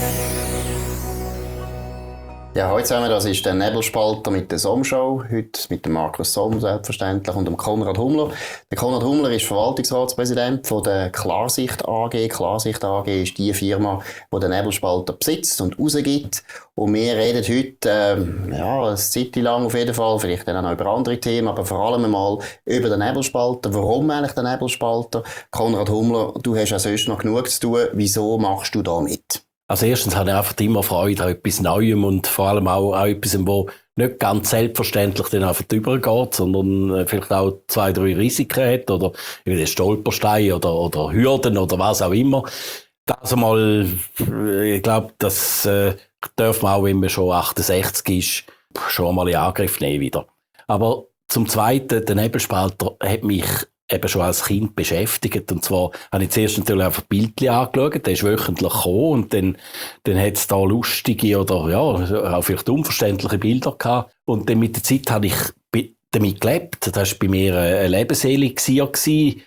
Ja, heute zusammen, das ist der Nebelspalter mit der Somm-Show. Heute mit dem Markus Somm selbstverständlich und dem Konrad Hummler. Der Konrad Hummler ist Verwaltungsratspräsident von der Klarsicht AG. Klarsicht AG ist die Firma, die den Nebelspalter besitzt und rausgibt. Und wir reden heute, eine Zeit lang auf jeden Fall, vielleicht dann auch noch über andere Themen, aber vor allem einmal über den Nebelspalter. Warum eigentlich der Nebelspalter? Konrad Hummler, du hast ja sonst noch genug zu tun. Wieso machst du da mit? Also erstens habe ich einfach immer Freude an etwas Neuem und vor allem auch an etwas, wo nicht ganz selbstverständlich dann einfach übergeht, sondern vielleicht auch 2, 3 Risiken hat oder irgendwie Stolperstein oder Hürden oder was auch immer. Das einmal, ich glaube, das darf man auch, wenn man schon 68 ist, schon mal in Angriff nehmen wieder. Aber zum Zweiten, der Nebelspalter hat mich eben schon als Kind beschäftigt. Und zwar habe ich zuerst natürlich einfach Bildchen angeschaut, der ist wöchentlich gekommen und dann hat es da lustige oder ja, auch vielleicht unverständliche Bilder gehabt. Und dann mit der Zeit habe ich damit gelebt. Das war bei mir ein Lebenselixier gewesen.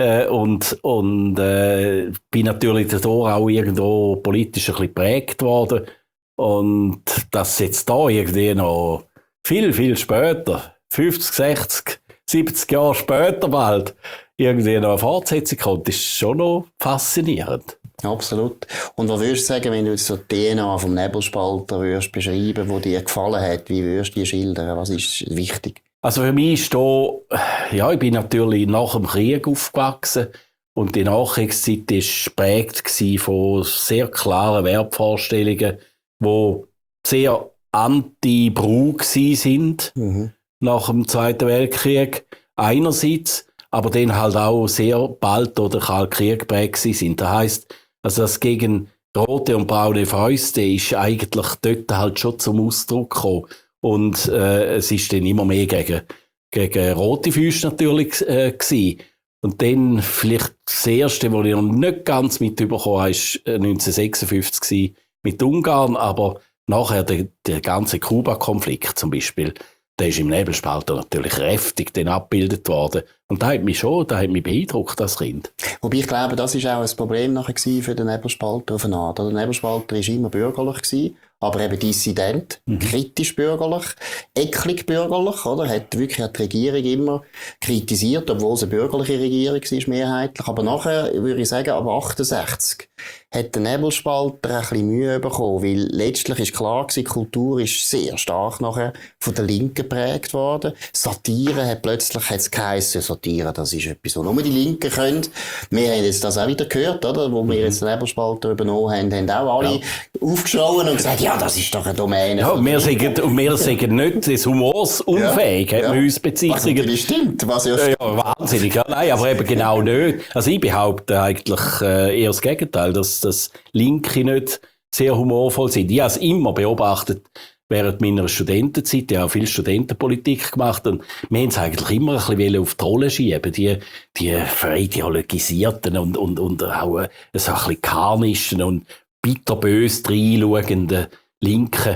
Und bin natürlich dadurch auch irgendwo politisch ein bisschen geprägt worden. Und dass jetzt da irgendwie noch viel, viel später, 50, 60, 70 Jahre später bald irgendwie noch eine Fortsetzung kommt, ist schon noch faszinierend. Absolut. Und was würdest du sagen, wenn du jetzt so die DNA vom Nebelspalter würdest beschreiben, die dir gefallen hat, wie würdest du die schildern? Was ist wichtig? Also für mich ist da, ja, ich bin natürlich nach dem Krieg aufgewachsen und die Nachkriegszeit war geprägt von sehr klaren Wertvorstellungen, die sehr anti-Brau sind. Nach dem Zweiten Weltkrieg einerseits, aber dann halt auch sehr bald durch den Kalten Krieg geprägt sind. Das heisst, also das gegen rote und braune Fäuste ist eigentlich dort halt schon zum Ausdruck gekommen. Und es ist dann immer mehr gegen rote Füße natürlich gewesen. Und dann vielleicht das Erste, was ich noch nicht ganz mitbekommen habe, war 1956 gewesen, mit Ungarn, aber nachher der ganze Kuba-Konflikt zum Beispiel, der ist im Nebelspalter natürlich kräftig dann abgebildet worden. Und das hat mich beeindruckt als Kind. Wobei ich glaube, das ist auch ein Problem nachher für den Nebelspalter auf eine Art. Der Nebelspalter war immer bürgerlich gewesen, aber eben dissident, kritisch bürgerlich, eklig bürgerlich, oder? Hat wirklich die Regierung immer kritisiert, obwohl es eine bürgerliche Regierung war, mehrheitlich. Aber nachher, würde ich sagen, ab 68 hat der Nebelspalter ein bisschen Mühe bekommen, weil letztlich ist klar gewesen, die Kultur ist sehr stark nachher von der Linken geprägt worden. Satire hat plötzlich geheissen, Satire, das ist etwas, was nur die Linken können. Wir haben jetzt das auch wieder gehört, oder? Wo wir jetzt den Nebelspalter übernommen haben auch alle aufgeschrien und gesagt, ja, das ist doch eine Domäne. Ja, wir sagen nicht des Humors unfähig, hat man uns bezichtigt. Was natürlich stimmt. Ja, wahnsinnig. Ja, nein, aber eben genau nicht. Also ich behaupte eigentlich eher das Gegenteil, dass Linke nicht sehr humorvoll sind. Ich habe es immer beobachtet während meiner Studentenzeit. Ich habe viel Studentenpolitik gemacht und wir haben es eigentlich immer ein bisschen auf die Rolle schieben. Die verideologisierten und auch so ein bisschen karnischen und bitterbös reinschauenden Linken.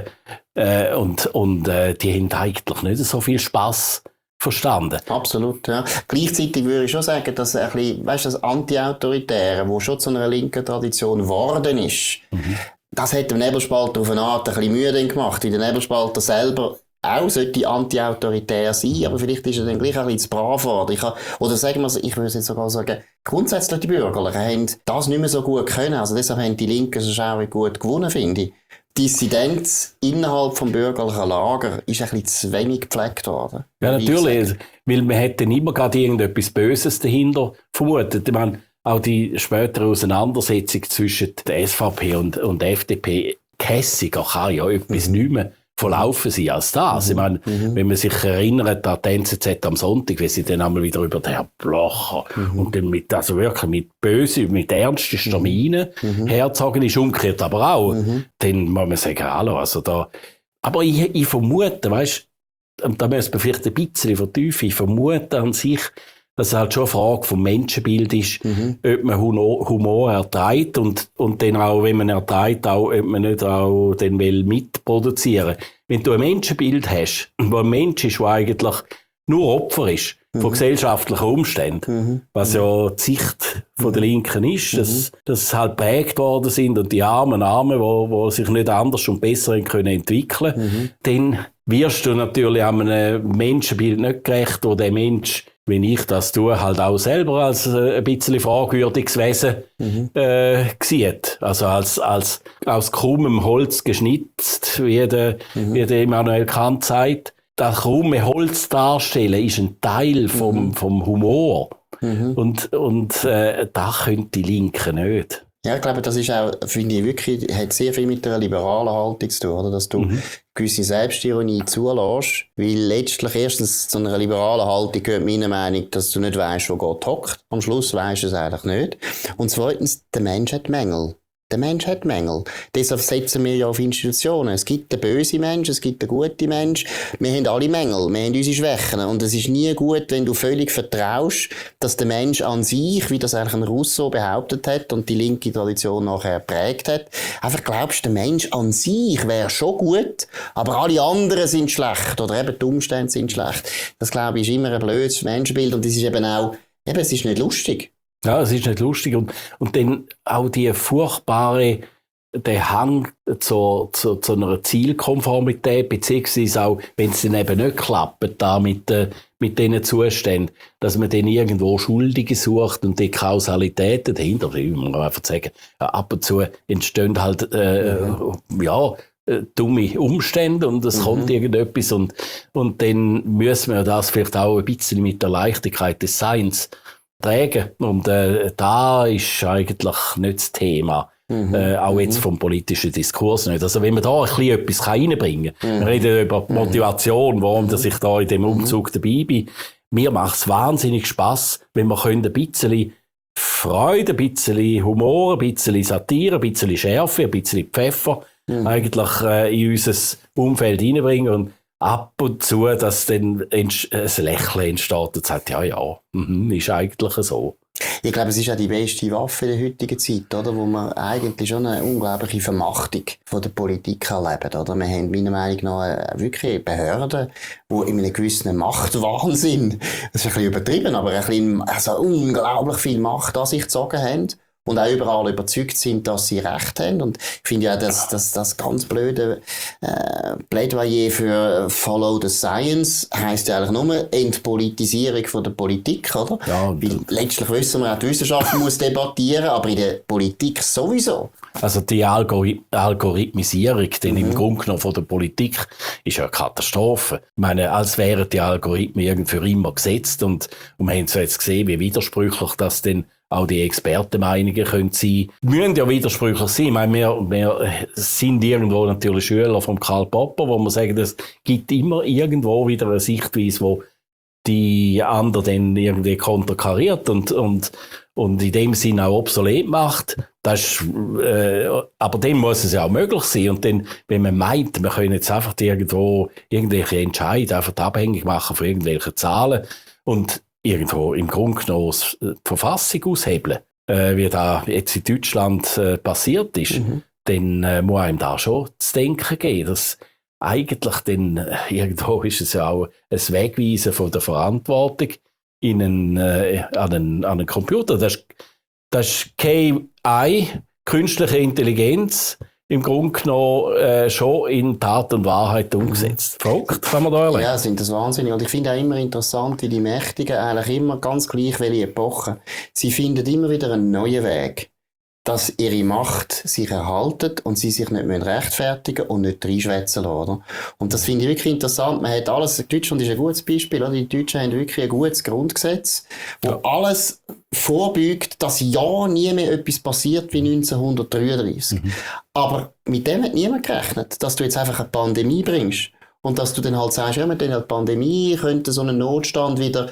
Und die haben eigentlich nicht so viel Spass verstanden. Absolut, ja. Gleichzeitig würde ich schon sagen, dass ein bisschen, weißt du, das Anti-Autoritäre, wo schon zu einer linken Tradition geworden ist, das hat dem Nebelspalter auf eine Art ein bisschen Mühe gemacht, weil der Nebelspalter selber auch sollte anti-autoritär sein, aber vielleicht ist er dann gleich ein bisschen zu brav geworden. Oder sagen wir, ich würde jetzt sogar sagen, grundsätzlich die Bürgerlichen haben das nicht mehr so gut können, also deshalb haben die Linken so auch gut gewonnen, finde ich. Dissidenz innerhalb vom bürgerlichen Lager ist ein bisschen zu wenig gepflegt worden. Ja, natürlich, weil man hätte immer gerade irgendetwas Böses dahinter vermutet. Ich meine, auch die spätere Auseinandersetzung zwischen der SVP und der FDP, kässiger kann ja etwas nicht mehr verlaufen sein als das. Ich meine, wenn man sich erinnert an die NZZ am Sonntag, wie sie dann einmal wieder über den Herrn Blocher und dann also wirklich mit ernstesten Mienen herzogen ist, umgekehrt aber auch, dann muss man sagen, hallo, also da, aber ich vermute, weißt, und da müssen wir vielleicht ein bisschen vertiefen, ich vermute an sich, dass es halt schon eine Frage vom Menschenbild ist, ob man Humor erträgt und dann auch, wenn man erträgt, auch, ob man nicht auch den will mitproduzieren. Wenn du ein Menschenbild hast, wo ein Mensch ist, der eigentlich nur Opfer ist, von gesellschaftlichen Umständen. Was ja die Sicht von der Linken ist, dass halt geprägt worden sind und die Armen, die sich nicht anders und besser können entwickeln. Dann wirst du natürlich einem Menschenbild nicht gerecht, wo der Mensch, wenn ich das tue, halt auch selber als ein bisschen fragwürdiges Wesen sieht. Also als aus krummem Holz geschnitzt, wie der Immanuel Kant sagt. Das krumme Holz darstellen ist ein Teil vom Humor. Und das können die Linken nicht. Ja, ich glaube, das ist auch, finde ich wirklich, hat sehr viel mit einer liberalen Haltung zu tun, oder? Dass du gewisse Selbstironie zulässt, weil letztlich erstens zu einer liberalen Haltung gehört meiner Meinung, dass du nicht weisst, wo Gott hockt. Am Schluss weisst du es eigentlich nicht. Und zweitens, der Mensch hat Mängel. Der Mensch hat Mängel. Deshalb setzen wir ja auf Institutionen. Es gibt den bösen Mensch, es gibt den guten Mensch. Wir haben alle Mängel, wir haben unsere Schwächen. Und es ist nie gut, wenn du völlig vertraust, dass der Mensch an sich, wie das eigentlich ein Rousseau behauptet hat und die linke Tradition nachher geprägt hat, einfach glaubst, der Mensch an sich wäre schon gut, aber alle anderen sind schlecht oder eben die Umstände sind schlecht. Das, glaube ich, ist immer ein blödes Menschenbild und das ist eben auch, es ist nicht lustig. Ja, es ist nicht lustig. Und dann auch der Hang zu einer Zielkonformität, beziehungsweise auch, wenn es dann eben nicht klappt, da mit diesen Zuständen, dass man dann irgendwo Schuldige sucht und die Kausalitäten dahinter, wie man einfach sagen, ab und zu entstehen halt, dumme Umstände und es kommt irgendetwas und dann müssen wir das vielleicht auch ein bisschen mit der Leichtigkeit des Seins tragen. Und da ist eigentlich nicht das Thema. Auch jetzt vom politischen Diskurs nicht. Also wenn man da ein bisschen etwas reinbringen kann, wir reden über Motivation, warum dass ich da in dem Umzug dabei bin. Mir macht es wahnsinnig Spass, wenn wir ein bisschen Freude, ein bisschen Humor, ein bisschen Satire, ein bisschen Schärfe, ein bisschen Pfeffer eigentlich in unser Umfeld reinbringen und ab und zu, dass dann ein Lächeln entsteht und sagt, ist eigentlich so. Ich glaube, es ist auch die beste Waffe in der heutigen Zeit, oder? Wo man eigentlich schon eine unglaubliche Vermachtung von der Politik erleben, oder? Wir haben meiner Meinung nach wirklich Behörden, die in einem gewissen Machtwahnsinn, das ist ein bisschen übertrieben, aber also unglaublich viel Macht an sich gezogen haben. Und auch überall überzeugt sind, dass sie Recht haben. Und ich finde ja, das ganz blöde Plädoyer für Follow the Science heisst ja eigentlich nur Entpolitisierung von der Politik, oder? Ja, weil letztlich wissen wir, auch die Wissenschaft muss debattieren, aber in der Politik sowieso. Also die Algorithmisierung denn im Grunde genommen von der Politik ist ja eine Katastrophe. Ich meine, als wären die Algorithmen irgendwie für immer gesetzt und wir haben so jetzt gesehen, wie widersprüchlich das denn auch die Expertenmeinungen können sein. Müssen ja widersprüchlich sein. Ich meine, wir sind irgendwo natürlich Schüler von Karl Popper, wo man sagen, es gibt immer irgendwo wieder eine Sichtweise, wo die andere dann irgendwie konterkariert und in dem Sinne auch obsolet macht. Das ist, aber dann muss es ja auch möglich sein. Und dann, wenn man meint, wir können jetzt einfach irgendwo irgendwelche Entscheidungen einfach abhängig machen von irgendwelchen Zahlen und irgendwo im Grunde genommen die Verfassung aushebeln, wie da jetzt in Deutschland passiert ist, dann muss einem da schon zu denken geben, dass eigentlich dann irgendwo ist es ja auch ein Wegweisen von der Verantwortung an einen Computer. Das ist KI, künstliche Intelligenz, im Grunde genommen schon in Tat und Wahrheit umgesetzt. Verrückt, kann man da erleben. Ja, sind das wahnsinnig. Und ich finde auch immer interessant, wie die Mächtigen eigentlich immer ganz gleich welche Epochen, sie finden immer wieder einen neuen Weg, dass ihre Macht sich erhaltet und sie sich nicht rechtfertigen und nicht reinschwätzen lassen. Oder? Und das finde ich wirklich interessant. Man hat alles, Deutschland ist ein gutes Beispiel, oder? Die Deutschen haben wirklich ein gutes Grundgesetz, wo alles vorbeugt, dass ja nie mehr etwas passiert wie 1933. Aber mit dem hat niemand gerechnet, dass du jetzt einfach eine Pandemie bringst. Und dass du dann halt sagst, ja, mit der Pandemie könnte so einen Notstand wieder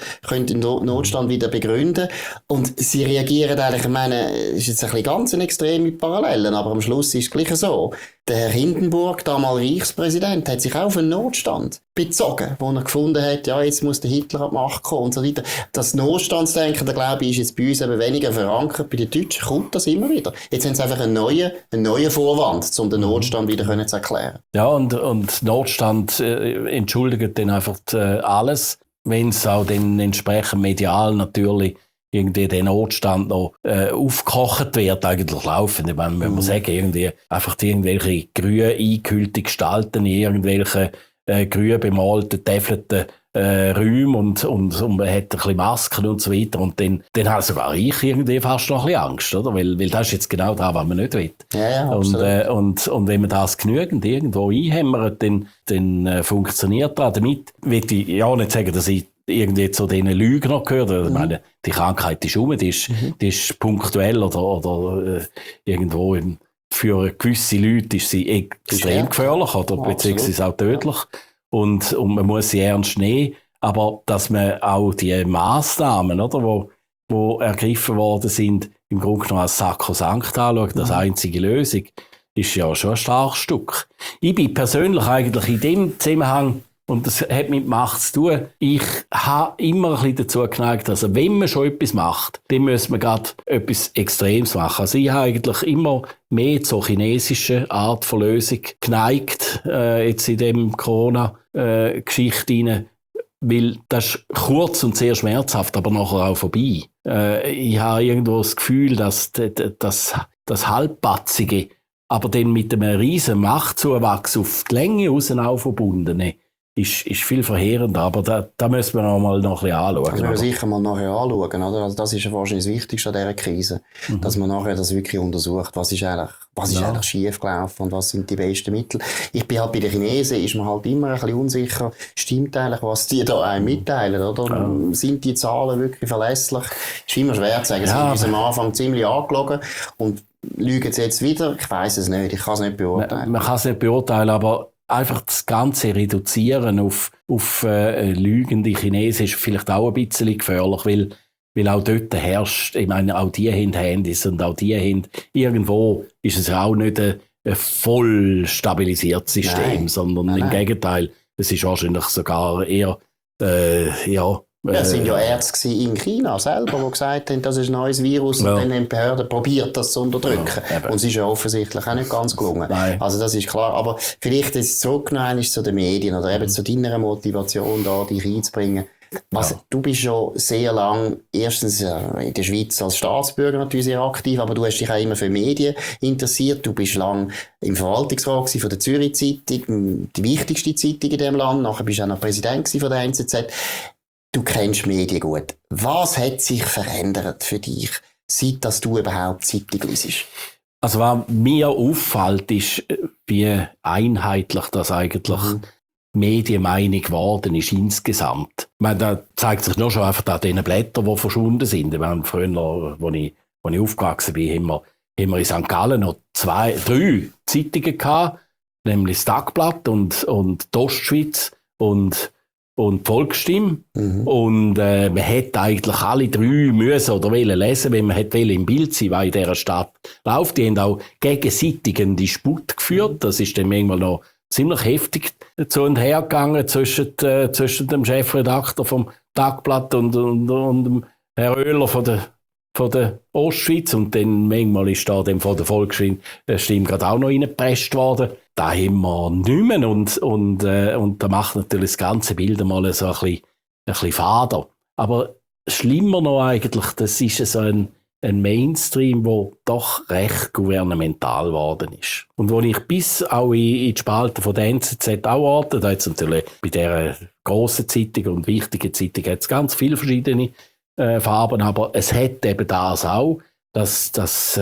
begründen. Und sie reagieren eigentlich, ich meine, ist jetzt ein bisschen ganz eine extreme Parallelen, aber am Schluss ist es gleich so. Der Herr Hindenburg, damals Reichspräsident, hat sich auch auf einen Notstand bezogen, wo er gefunden hat, ja, jetzt muss der Hitler an die Macht kommen und so weiter. Das Notstandsdenken, da glaube ich, ist jetzt bei uns eben weniger verankert. Bei den Deutschen kommt das immer wieder. Jetzt haben sie einfach einen neuen Vorwand, um den Notstand wieder zu erklären. Ja, und Notstand entschuldigt dann einfach alles. wenn es auch dann entsprechend medial natürlich irgendwie der Notstand noch aufgekocht wird, eigentlich laufen. Ich meine, wenn man sagen, irgendwie einfach irgendwelche grün eingehüllte Gestalten in irgendwelche grün bemalten, täfelten Räume und man hat ein bisschen Masken und so weiter. Und dann habe sogar ich irgendwie fast noch ein bisschen Angst, oder? Weil das ist jetzt genau das, was man nicht will. Ja, und wenn man das genügend irgendwo einhämmert, dann funktioniert das. Damit will ich ja nicht sagen, dass ich irgendwie zu diesen Lügnern gehört. Ich meine, die Krankheit ist die ist punktuell oder irgendwo für gewisse Leute ist sie extrem gefährlich oder beziehungsweise auch tödlich. Und man muss sie ernst nehmen. Aber dass man auch die Massnahmen, oder, wo ergriffen worden sind, im Grunde genommen als sakrosankt anschaut, als einzige Lösung, ist ja schon ein starkes Stück. Ich bin persönlich eigentlich in dem Zusammenhang, und das hat mit Macht zu tun, ich habe immer ein bisschen dazu geneigt, also wenn man schon etwas macht, dann muss man gerade etwas Extremes machen. Also ich habe eigentlich immer mehr zur chinesischen Art von Lösung geneigt, jetzt in dem Corona-Geschichte rein, weil das ist kurz und sehr schmerzhaft, aber nachher auch vorbei. Ich habe irgendwo das Gefühl, dass das Halbpatzige, aber dann mit einem riesen Machtzuwachs auf die Länge raus auch verbundene, ist viel verheerender, aber da müssen wir noch mal noch ein bisschen anschauen. Das müssen wir sicher mal nachher anschauen, oder? Also das ist ja wahrscheinlich das Wichtigste an dieser Krise, dass man nachher das wirklich untersucht, was ist eigentlich schief gelaufen und was sind die besten Mittel. Ich bin halt bei den Chinesen, ist man halt immer ein bisschen unsicher, stimmt eigentlich, was die da einem mitteilen, oder? Ja. Sind die Zahlen wirklich verlässlich? Ist immer schwer zu sagen. Sie haben uns am Anfang ziemlich angelogen und lügen sie jetzt wieder? Ich weiss es nicht, ich kann es nicht beurteilen. Man kann es nicht beurteilen, aber einfach das Ganze reduzieren auf lügende Chinesen ist vielleicht auch ein bisschen gefährlich, weil auch dort herrscht, ich meine, auch die haben Handys und auch die haben, irgendwo ist es auch nicht ein voll stabilisiertes System, sondern im Gegenteil, es ist wahrscheinlich sogar eher, Es sind ja Ärzte in China selber, die gesagt haben, das ist ein neues Virus und dann haben die Behörden probiert, das zu unterdrücken. Ja, und es ist ja offensichtlich auch nicht ganz gelungen. Nein. Also das ist klar. Aber vielleicht ist es zurückgenommen zu den Medien oder eben zu deiner Motivation, da dich einzubringen. Du bist schon sehr lang, erstens in der Schweiz als Staatsbürger natürlich sehr aktiv, aber du hast dich auch immer für Medien interessiert. Du bist lang im Verwaltungsrat von der Zürich Zeitung, die wichtigste Zeitung in diesem Land. Nachher bist du auch noch Präsident von der NZZ. Du kennst Medien gut. Was hat sich verändert für dich, seit dass du überhaupt Zeitung liest? Also was mir auffällt, ist, wie einheitlich das eigentlich Medienmeinung geworden ist insgesamt. Ich meine, da zeigt sich nur schon einfach an diesen Blättern, die verschwunden sind. Ich meine, früher, als ich aufgewachsen bin, haben wir in St. Gallen noch 3 Zeitungen gehabt, nämlich das Tagblatt und die Ostschweiz und die Volksstimme. Und man hätte eigentlich alle 3 müssen oder wollen lesen, wenn man hätte im Bild sein, was in dieser Stadt läuft. Die haben auch gegenseitig einen Disput geführt. Das ist dann manchmal noch ziemlich heftig zu und her gegangen zwischen dem Chefredakteur vom Tagblatt und dem Herr Oehler von der Ostschweiz. Und dann manchmal ist da dann von der Volksstimme gerade auch noch reingepresst worden. Da haben wir nicht mehr und da macht natürlich das ganze Bild mal so ein bisschen fader. Aber schlimmer noch eigentlich, das ist so ein Mainstream, der doch recht gouvernemental geworden ist. Und wo ich bis auch in die Spalten von der NZZ auch orte, da hat es natürlich bei dieser grossen Zeitung und wichtigen Zeitung hat's ganz viele verschiedene Farben, aber es hat eben das auch, dass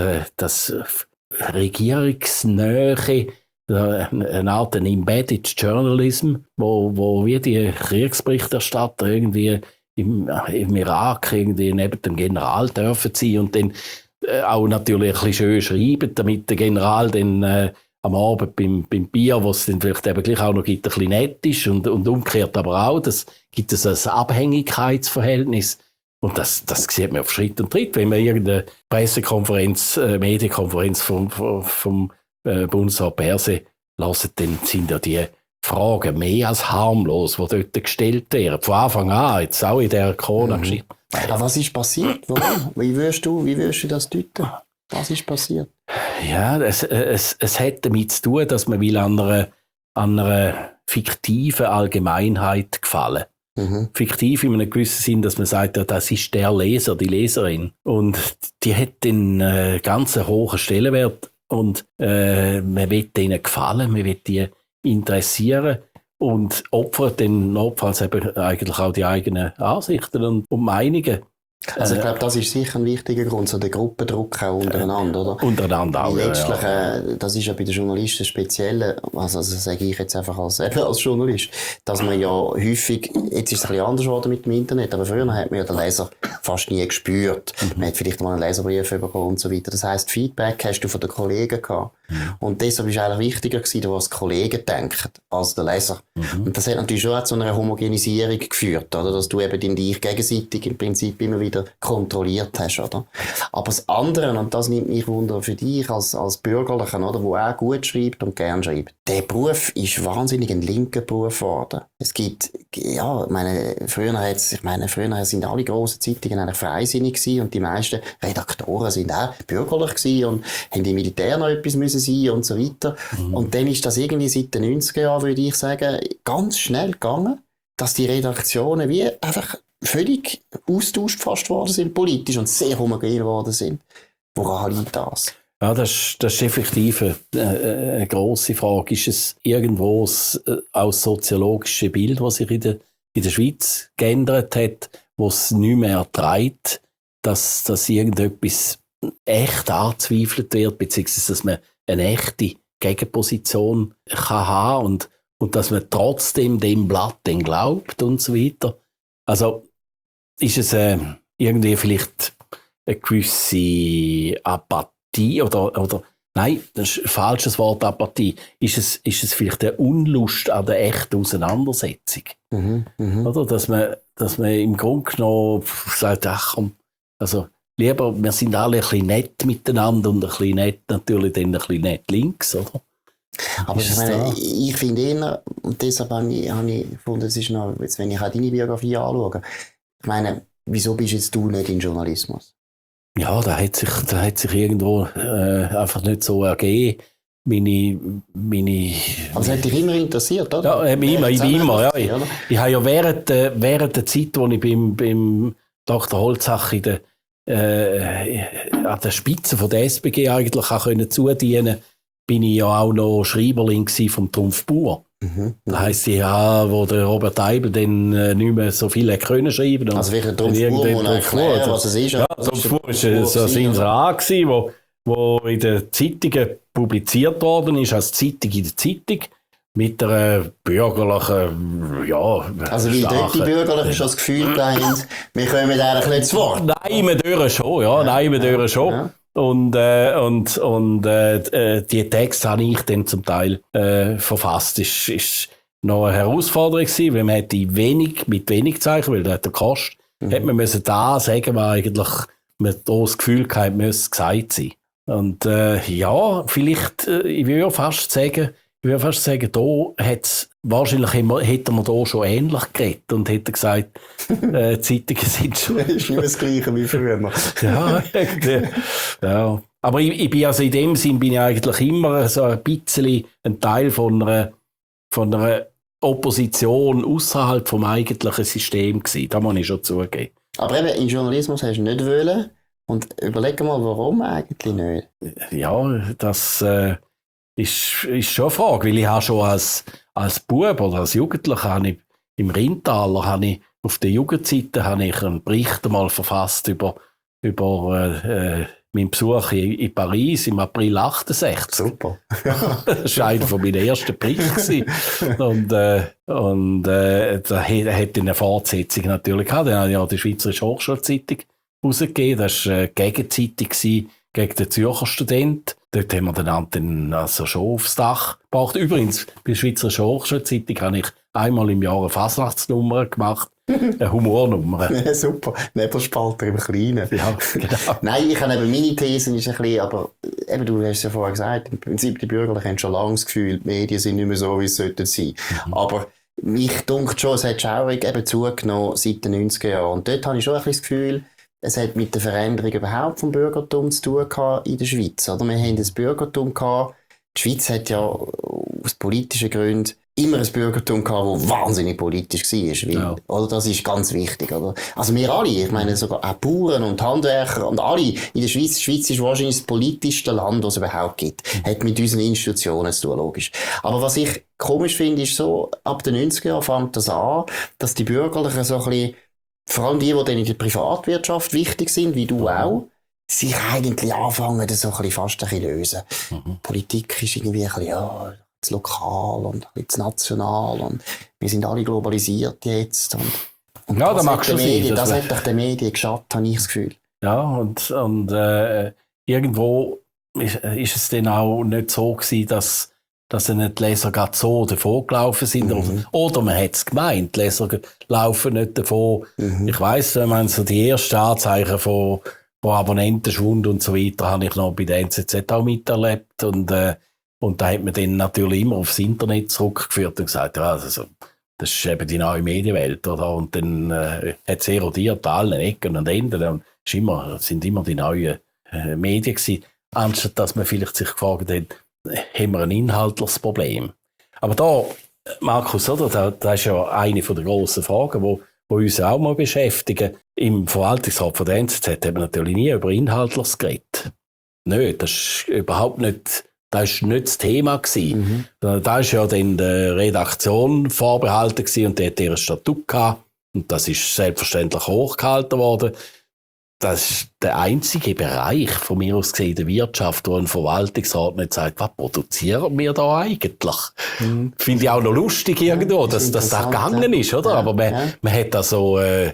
Regierungsnähe, eine Art Embedded Journalism, wo wie die Kriegsberichterstatter irgendwie im Irak irgendwie neben dem General dürfen sein und dann auch natürlich ein bisschen schön schreiben, damit der General dann am Abend beim Bier, was es dann vielleicht eben gleich auch noch gibt, ein bisschen nett ist und umgekehrt aber auch. Das gibt es ein Abhängigkeitsverhältnis. Und das sieht man auf Schritt und Tritt. Wenn man irgendeine Pressekonferenz, Medienkonferenz vom Bundesrat Berse hört, dann sind ja die Fragen mehr als harmlos, die dort gestellt werden. Von Anfang an, jetzt auch in dieser Corona-Geschichte. Aber was ist passiert? Warum? Wie würdest du das deuten? Was ist passiert? Ja, es hat damit zu tun, dass man will an einer fiktiven Allgemeinheit gefallen. Fiktiv in einem gewissen Sinn, dass man sagt, ja, das ist der Leser, die Leserin. Und die hat einen ganz hohen Stellenwert und man will ihnen gefallen, man will die interessieren und opfert dann notfalls eben eigentlich auch die eigenen Ansichten und Meinungen. Also ich glaube, das ist sicher ein wichtiger Grund, so der Gruppendruck auch untereinander, oder? Untereinander auch, letztlich, das ist ja bei den Journalisten speziell, also sage ich jetzt einfach als Journalist, dass man ja häufig, jetzt ist es ein bisschen anders geworden mit dem Internet, aber früher hat man ja den Leser fast nie gespürt. Man hat vielleicht mal einen Leserbrief bekommen und so weiter. Das heisst, Feedback hast du von den Kollegen gehabt. Und deshalb ist eigentlich wichtiger gewesen, was die Kollegen denken, als der Leser. Und das hat natürlich schon zu einer Homogenisierung geführt, oder? Dass du eben dich gegenseitig im Prinzip immer wieder kontrolliert hast, oder? Aber das andere, und das nimmt mich Wunder für dich als Bürgerlichen, oder? Wo auch gut schreibt und gern schreibt. Der Beruf ist wahnsinnig ein linker Beruf geworden. Es gibt, ja, früher sind alle grossen Zeitungen eigentlich freisinnig gewesen und die meisten Redaktoren sind auch bürgerlich gewesen und haben im Militär noch etwas müssen sein und so weiter. Und dann ist das irgendwie seit den 90er Jahren, würde ich sagen, ganz schnell gegangen, dass die Redaktionen wie einfach völlig austauscht fast worden sind, politisch, und sehr homogen geworden sind. Woran liegt das? Ja, das ist effektiv eine grosse Frage. Ist es irgendwo auch das soziologische Bild, das sich in der Schweiz geändert hat, wo es nicht mehr erträgt, dass irgendetwas echt anzweifelt wird, beziehungsweise dass man eine echte Gegenposition kann haben und dass man trotzdem dem Blatt dann glaubt und so weiter. Also ist es irgendwie vielleicht eine gewisse Apathie oder nein, das ist ein falsches Wort, Apathie. Ist es vielleicht eine Unlust an der echten Auseinandersetzung? Oder? Dass man im Grunde genommen sagt, ach komm, also lieber, wir sind alle ein bisschen nett miteinander und ein bisschen nett natürlich dann ein bisschen nett links, oder? Aber ich finde eher, und deshalb habe ich gefunden, es ist noch, jetzt, wenn ich auch deine Biografie anschaue, ich meine, wieso bist jetzt du nicht in Journalismus? Ja, da hat sich irgendwo einfach nicht so ergeben. Aber es hat dich immer interessiert, oder? Ja, immer. Ich habe ja während der Zeit, wo ich beim Dr. Holzach an der Spitze von der SBG eigentlich auch zudienen konnte, bin ich ja auch noch Schreiberling vom Trumpf Bauer. Das heisst, ja, wo der Robert Eibel dann nicht mehr so viel können schreiben. Also welcher Trumpf Bauer, erklären, was es ist? Ja, Trumpf Bauer war so ein Inserat, wo in den Zeitungen publiziert worden ist, als Zeitung in der Zeitung, mit einer bürgerlichen, ja... Also wie dort die Bürgerlichen schon das Gefühl haben, wir kommen eigentlich nicht zu Wort. Nein, wir dürfen schon, ja. Ja. Und die Texte habe ich dann zum Teil verfasst. Ist noch eine Herausforderung gewesen, weil man hätte mit wenig Zeichen, weil der hat gekostet, hätte man müssen da sagen, was eigentlich man da das Gefühl hatte, müsse gesagt sein. Und ja, vielleicht, ich würde fast sagen, da hat's wahrscheinlich hätte man da schon ähnlich geredet und hätte gesagt, Zeitungen sind schon... Das ist nicht das Gleiche wie früher. Ja. Aber ich bin also in dem Sinn bin ich eigentlich immer so ein bisschen ein Teil von einer Opposition außerhalb vom eigentlichen System gewesen. Das muss ich schon zugeben. Aber eben, in Journalismus hast du nicht wollen. Und überleg mal, warum eigentlich nicht? Ja, das ist schon eine Frage, weil ich habe schon als Bub oder als Jugendlicher habe ich im Rheintaler habe ich auf der Jugendseite habe ich einen Bericht einmal verfasst über meinen Besuch in Paris im April 68. Super. Das war einer von meinen ersten Berichten. Und da hat eine Fortsetzung natürlich gehabt. Dann habe ich auch die Schweizerische Hochschulzeitung rausgegeben. Das war eine Gegenzeitung gegen den Zürcher Student. Dort haben wir dann also schon aufs Dach gebracht. Übrigens, bei der Schweizerischen Hochschulzeitung habe ich einmal im Jahr eine Fasnachtsnummer gemacht. Eine Humornummer. Ja, super. Nebelspalter im Kleinen. Ja, genau. Nein, ich habe eben meine These ist ein bisschen, aber eben, du hast es ja vorher gesagt, im Prinzip die Bürgerlichen haben schon lange das Gefühl, die Medien sind nicht mehr so, wie es sollten sein. Aber mich dunkt schon, es hat schaurig eben zugenommen seit den 90er Jahren. Und dort habe ich schon ein bisschen das Gefühl, es hat mit der Veränderung überhaupt vom Bürgertum zu tun gehabt in der Schweiz. Oder? Wir haben das Bürgertum gehabt. Die Schweiz hat ja aus politischen Gründen immer ein Bürgertum gehabt, das wahnsinnig politisch war. Weil, oder, das ist ganz wichtig. Oder? Also wir alle, ich meine sogar auch Bauern und Handwerker und alle in der Schweiz. Die Schweiz ist wahrscheinlich das politischste Land, das es überhaupt gibt. Hat mit unseren Institutionen zu tun, logisch. Aber was ich komisch finde, ist so, ab den 90er Jahren fängt das an, dass die Bürgerlichen so ein bisschen, vor allem die dann in der Privatwirtschaft wichtig sind, wie du auch, sich eigentlich anfangen, das so ein bisschen fast ein bisschen lösen. Politik ist irgendwie ein bisschen, ja, das lokal und das national und wir sind alle globalisiert jetzt. Und ja, das da mag schon sein. Das hat doch den Medien geschadet, habe ich das Gefühl. Ja, und irgendwo ist es dann auch nicht so gewesen, dass die Leser gerade so davon gelaufen sind. Oder man hat es gemeint, die Leser laufen nicht davon. Ich weiss, wenn man so die ersten Anzeichen von Abonnentenschwund und so weiter, habe ich noch bei der NZZ auch miterlebt. Und da hat man dann natürlich immer aufs Internet zurückgeführt und gesagt, ja, also, das ist eben die neue Medienwelt, oder? Und dann hat es erodiert an allen Ecken und Enden. Dann sind immer die neuen Medien gewesen, anstatt dass man vielleicht sich gefragt hat, haben wir ein inhaltliches Problem. Aber da, Markus, oder? Da ist ja eine der grossen Fragen, die uns auch mal beschäftigen. Im Verwaltungsrat von der NZZ hat man natürlich nie über Inhaltliches geredet. Nein, das ist überhaupt nicht, das ist nicht das Thema gewesen. Da war ja dann der Redaktion vorbehalten gewesen und die hat ihr Statut gehabt. Und das ist selbstverständlich hochgehalten worden. Das ist der einzige Bereich, von mir aus gesehen, in der Wirtschaft, wo ein Verwaltungsrat nicht sagt, was produzieren wir da eigentlich? Finde ich auch noch lustig irgendwo, dass das da gegangen ist, oder? Aber man hat also,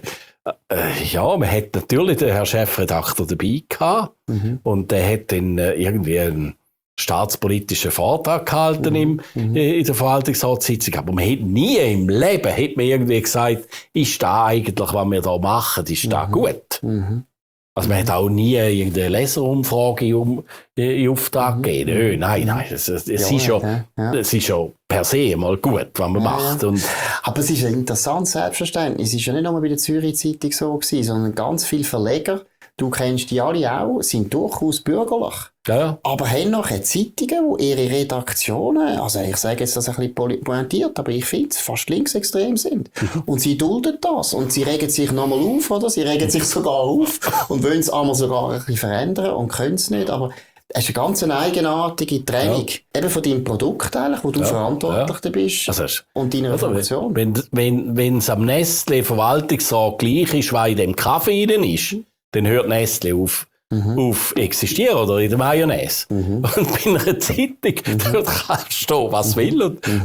man hat natürlich den Herrn Chefredakteur dabei gehabt und der hat dann irgendwie einen staatspolitischen Vortrag gehalten in der Verwaltungsratssitzung. Aber man hat nie im Leben irgendwie gesagt, ist da eigentlich, was wir da machen, ist da gut? Also man hat auch nie irgendeine Leserumfrage in Auftrag gegeben. Nein. Es ist schon per se mal gut, was man macht. Und aber es ist ein interessantes Selbstverständnis. Es ist ja nicht nur bei der Zürich Zeitung so gewesen, sondern ganz viele Verleger, du kennst die alle auch, sind durchaus bürgerlich. Ja. Aber haben nachher Zeitungen, die ihre Redaktionen, also ich sage jetzt das ein bisschen pointiert, aber ich finde es fast linksextrem sind. Und sie dulden das. Und sie regen sich nochmal auf, oder? Sie regen sich sogar auf und wollen es einmal sogar ein bisschen verändern und können es nicht. Aber es ist eine ganz eigenartige Trennung. Eben von deinem Produkt eigentlich, wo du verantwortlich bist. Also, und deiner Funktion. Wenn es am Nestle Verwaltungsrat gleich ist, was in dem Kaffee drin ist, dann hört Nestle auf existieren oder in der Mayonnaise. Und bei einer Zeitung, dort kannst du stehen, was will.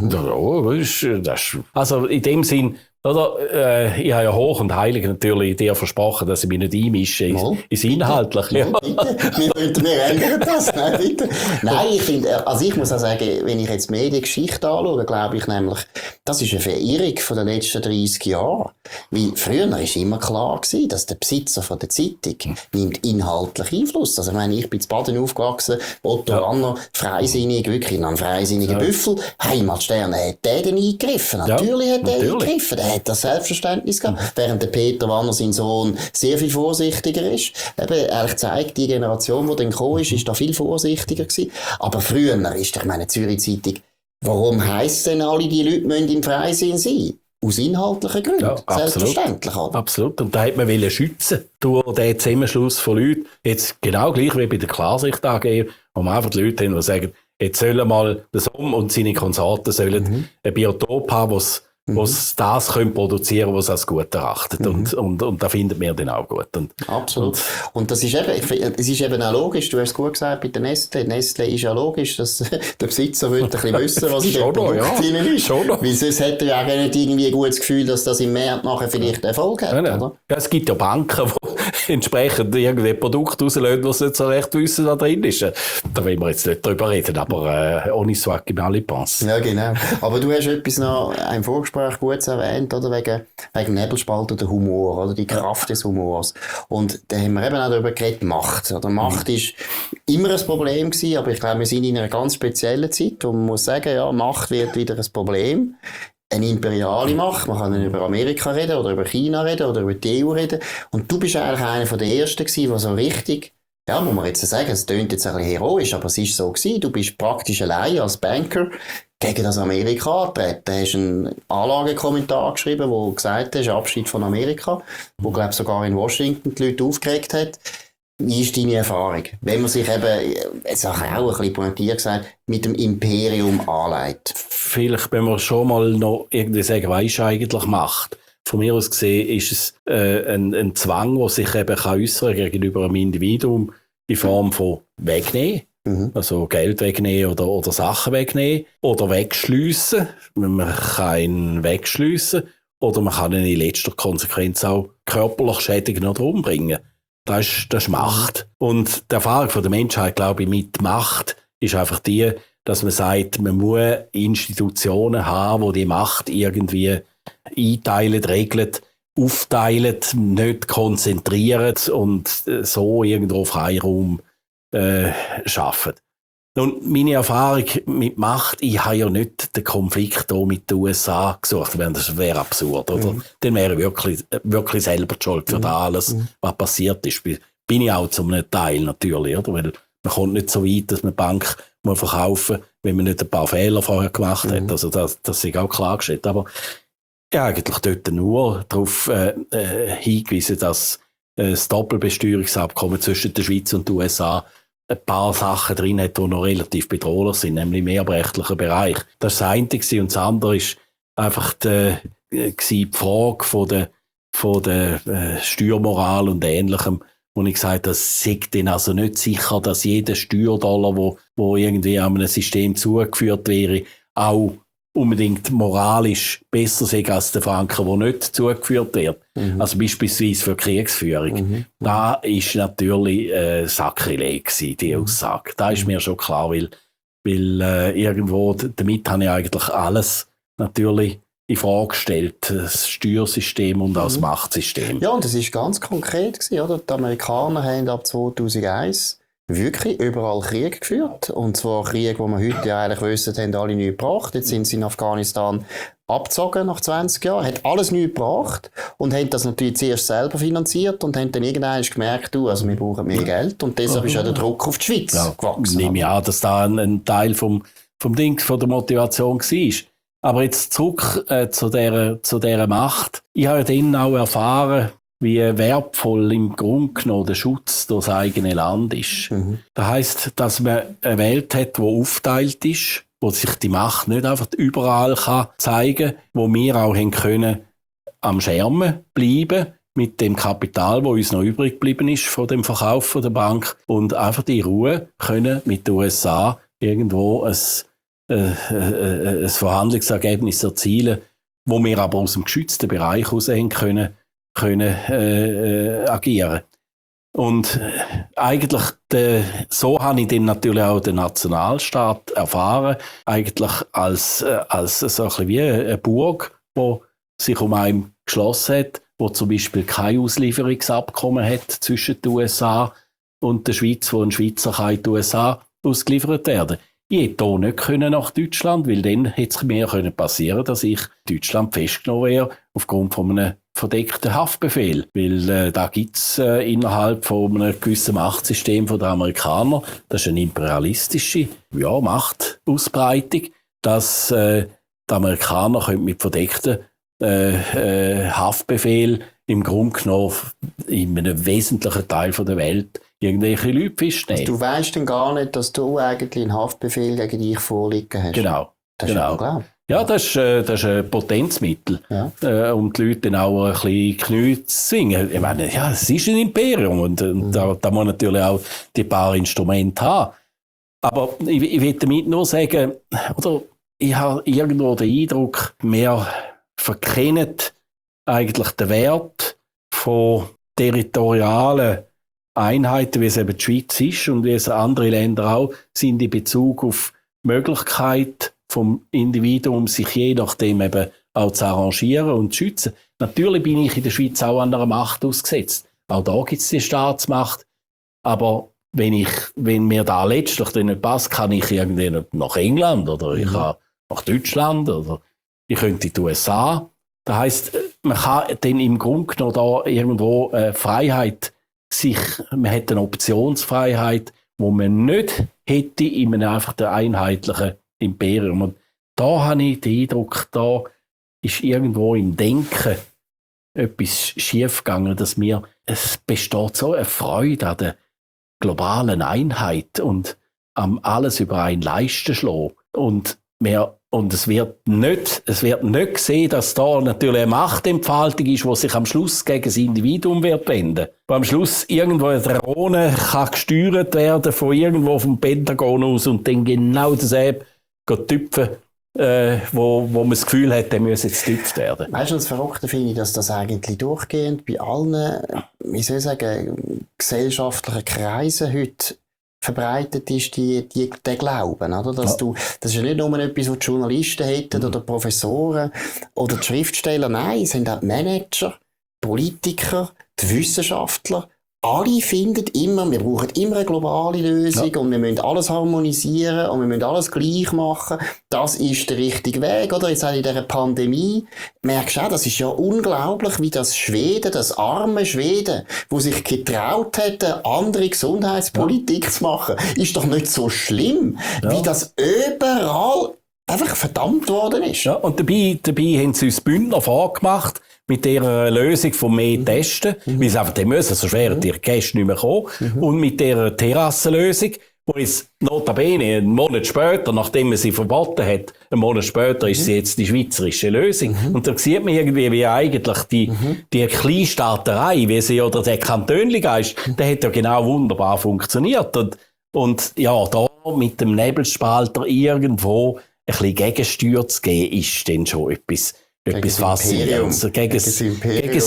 Also in dem Sinn, oder, ich habe ja hoch und heilig natürlich dir versprochen, dass ich mich nicht einmische ins Inhaltliche. Ja. Wir ändern das. Nein, bitte. Nein, ich finde, also ich muss auch sagen, wenn ich jetzt Mediengeschichte anschaue, glaube ich nämlich, das ist eine Verirrung von den letzten 30 Jahren. Weil früher war immer klar gewesen, dass der Besitzer von der Zeitung nimmt inhaltlich Einfluss. Also ich meine, ich bin in Baden aufgewachsen, Otto Ranner, freisinnig, wirklich ein freisinniger Büffel, Heimatsterne, hat der denn eingegriffen? Natürlich hat der eingegriffen. Der hat das Selbstverständnis gehabt. Während der Peter Wanner, sein Sohn, sehr viel vorsichtiger ist. Eben, ehrlich gesagt, die Generation, die dann gekommen ist da viel vorsichtiger gewesen. Aber früher ist, ich meine, Zürich Zeitung, warum heisst denn alle die Leute müssen im Freisinn sein? Aus inhaltlichen Gründen. Ja, selbstverständlich. Oder? Absolut. Und da hat man schützen durch den Zusammenschluss von Leuten. Jetzt genau gleich wie bei der Klarsicht AG, wo man einfach die Leute haben, die sagen, jetzt sollen mal der Sohn und seine Konsorten sollen ein Biotop haben, was das können produzieren, was als gut erachtet. Und da findet man dann auch gut. Absolut. Und das ist eben, es ist eben auch logisch, du hast es gut gesagt, bei der Nestle. Nestle ist ja logisch, dass der Besitzer will ein bisschen wissen, was in dem Produkt drin ist. Weil sonst hätte er ja auch nicht irgendwie ein gutes Gefühl, dass das im März nachher vielleicht Erfolg hat, oder? Ja, es gibt ja Banken, die entsprechend irgendwie Produkte rauslösen, die sie nicht so recht wissen, was drin ist. Da wollen wir jetzt nicht drüber reden, aber ohne Swag im Alipans. Ja, genau. Aber du hast etwas noch im Vorgespräch gut erwähnt, oder? Wegen Nebelspalter, der Humor, oder? Die Kraft des Humors. Und da haben wir eben auch darüber geredet, Macht. Oder? Macht ist immer ein Problem gewesen, aber ich glaube, wir sind in einer ganz speziellen Zeit, wo man muss sagen, ja, Macht wird wieder ein Problem. Eine imperiale Macht. Man kann nicht über Amerika reden, oder über China reden, oder über die EU reden. Und du bist eigentlich einer der Ersten gewesen, der so richtig, ja, muss man jetzt sagen, es klingt jetzt ein bisschen heroisch, aber es ist so gewesen. Du bist praktisch allein als Banker gegen das Amerika antreten. Du hast einen Anlagekommentar geschrieben, wo gesagt hast, Abschied von Amerika, wo, glaube sogar in Washington die Leute aufgeregt hat. Wie ist deine Erfahrung? Wenn man sich eben, jetzt auch ein bisschen pointiert gesagt, mit dem Imperium anlegt. Vielleicht, wenn man schon mal noch irgendwie sagen, was ist eigentlich Macht? Von mir aus gesehen ist es ein Zwang, der sich eben äußern kann gegenüber einem Individuum in Form von wegnehmen. Also Geld wegnehmen oder Sachen wegnehmen oder wegschliessen. Man kann ihn wegschliessen oder man kann ihn in letzter Konsequenz auch körperlich schädigen oder umbringen. Das ist Macht. Und die Erfahrung der Menschheit, glaube ich, mit Macht ist einfach die, dass man sagt, man muss Institutionen haben, die Macht irgendwie einteilen, regeln, aufteilen, nicht konzentrieren und so irgendwo Freiraum schaffen. Nun, meine Erfahrung mit Macht, ich habe ja nicht den Konflikt hier mit den USA gesucht, das wäre absurd, oder? Dann wäre ich wirklich selber die Schuld für das alles, was passiert ist. Bin ich auch zu einem Teil natürlich, oder? Weil man kommt nicht so weit, dass man die Bank mal verkaufen, wenn man nicht ein paar Fehler vorher gemacht hat. Also das ist auch klargestellt. Aber ich habe eigentlich dort nur darauf hingewiesen, dass das Doppelbesteuerungsabkommen zwischen der Schweiz und den USA ein paar Sachen drin hat, die noch relativ bedrohlich sind, nämlich im erbrechtlichen Bereich. Das war das eine gewesen. Und das andere ist einfach die Frage von der Steuermoral und Ähnlichem, wo ich gesagt habe, das sei dann also nicht sicher, dass jeder Steuerdollar, wo irgendwie an einem System zugeführt wäre, auch unbedingt moralisch besser sei als der Franken, der nicht zugeführt wird. Also beispielsweise für Kriegsführung. Da ist natürlich Sakrileg gewesen, die Aussage. Da ist mir schon klar, weil irgendwo, damit habe ich eigentlich alles natürlich in Frage gestellt, das Steuersystem und auch das Machtsystem. Ja, und das war ganz konkret gewesen, oder? Die Amerikaner haben ab 2001 wirklich überall Krieg geführt. Und zwar Krieg, wo wir heute ja eigentlich wissen, haben alle nichts gebracht. Jetzt sind sie in Afghanistan abgezogen nach 20 Jahren, hat alles nichts gebracht und haben das natürlich zuerst selber finanziert und haben dann irgendwann gemerkt, also wir brauchen mehr Geld und deshalb ist auch der Druck auf die Schweiz gewachsen. Ich nehme ja an, dass da ein Teil vom Ding, von der Motivation war. Aber jetzt zurück zu dieser Macht. Ich habe ja dann auch erfahren, wie wertvoll im Grunde genommen der Schutz durch das eigene Land ist. Das heisst, dass man eine Welt hat, die aufteilt ist, wo sich die Macht nicht einfach überall zeigen kann, wo wir auch haben können am Schermen bleiben mit dem Kapital, das uns noch übrig geblieben ist von dem Verkauf von der Bank und einfach die Ruhe können mit den USA irgendwo ein Verhandlungsergebnis erzielen, wo wir aber aus dem geschützten Bereich heraus können agieren. Und eigentlich so habe ich dann natürlich auch den Nationalstaat erfahren, eigentlich als so ein bisschen wie eine Burg, die sich um einen geschlossen hat, wo zum Beispiel kein Auslieferungsabkommen hat zwischen den USA und der Schweiz, wo ein Schweizer kann in die USA ausgeliefert werden. Ich hätte hier nicht nach Deutschland, weil dann hätte es mir passieren können, dass ich in Deutschland festgenommen wäre, aufgrund von einem verdeckten Haftbefehl. Weil da gibt es innerhalb von einem gewissen Machtsystem der Amerikaner, das ist eine imperialistische Machtausbreitung, dass die Amerikaner mit verdeckten Haftbefehl im Grunde genommen in einem wesentlichen Teil der Welt irgendwelche Leute festnehmen. Also du weißt dann gar nicht, dass du eigentlich einen Haftbefehl gegen dich vorliegen hast. Genau. Das ist unglaublich. Ja, das ist ein Potenzmittel, um die Leute dann auch ein bisschen Knie zu zwingen. Ich meine, ja, es ist ein Imperium und da muss man natürlich auch die paar Instrumente haben. Aber ich will damit nur sagen, oder ich habe irgendwo den Eindruck, wir verkennen eigentlich den Wert von territorialen Einheiten, wie es eben die Schweiz ist und wie es andere Länder auch sind, in Bezug auf die Möglichkeit vom Individuum, sich je nachdem eben auch zu arrangieren und zu schützen. Natürlich bin ich in der Schweiz auch an einer Macht ausgesetzt. Auch da gibt es die Staatsmacht. Aber wenn mir da letztlich dann nicht passt, kann ich irgendwie nach England oder ich kann nach Deutschland oder ich könnte in die USA. Das heisst, man kann dann im Grunde genommen da irgendwo Freiheit man hat eine Optionsfreiheit, die man nicht hätte in einem einfach einheitlichen Imperium. Und da habe ich den Eindruck, da ist irgendwo im Denken etwas schiefgegangen, dass es besteht so eine Freude an der globalen Einheit und am alles über einen Leisten schlagen. Und es wird nicht gesehen, dass da natürlich eine Machtentfaltung ist, die sich am Schluss gegen das Individuum wird wenden. Wo am Schluss irgendwo eine Drohne kann gesteuert werden von irgendwo vom Pentagon aus und dann genau dasselbe tüpfen, wo man das Gefühl hat, der müsse jetzt getüpft werden. Weißt du, das Verrückte finde ich, dass das eigentlich durchgehend bei allen, wie soll ich sagen, gesellschaftlichen Kreisen heute verbreitet ist, der Glauben, oder? Das ist ja nicht nur etwas, was die Journalisten hätten oder Professoren oder die Schriftsteller. Nein, es sind auch die Manager, Politiker, die Wissenschaftler. Alle finden immer, wir brauchen immer eine globale Lösung und wir müssen alles harmonisieren und wir müssen alles gleich machen. Das ist der richtige Weg, oder? Jetzt auch in dieser Pandemie merkst du auch, das ist ja unglaublich, wie das Schweden, das arme Schweden, wo sich getraut hätte, eine andere Gesundheitspolitik zu machen, ist doch nicht so schlimm, wie das überall einfach verdammt worden ist. Ja, und dabei haben sie uns Bündner vorgemacht, mit dieser Lösung von mehr Testen, weil sie einfach müssen, sonst wären die Gäste nicht mehr kommen. Und mit dieser Terrassenlösung, wo jetzt notabene einen Monat später, nachdem man sie verboten hat, einen Monat später ist sie jetzt die schweizerische Lösung. Und da sieht man irgendwie, wie eigentlich die Kleinstaaterei, wie sie oder der Kantönli-Geist, der hat ja genau wunderbar funktioniert. Und ja, da mit dem Nebelspalter irgendwo ein bisschen Gegensteuer zu geben, ist dann schon etwas Faszinierendes. Gegen das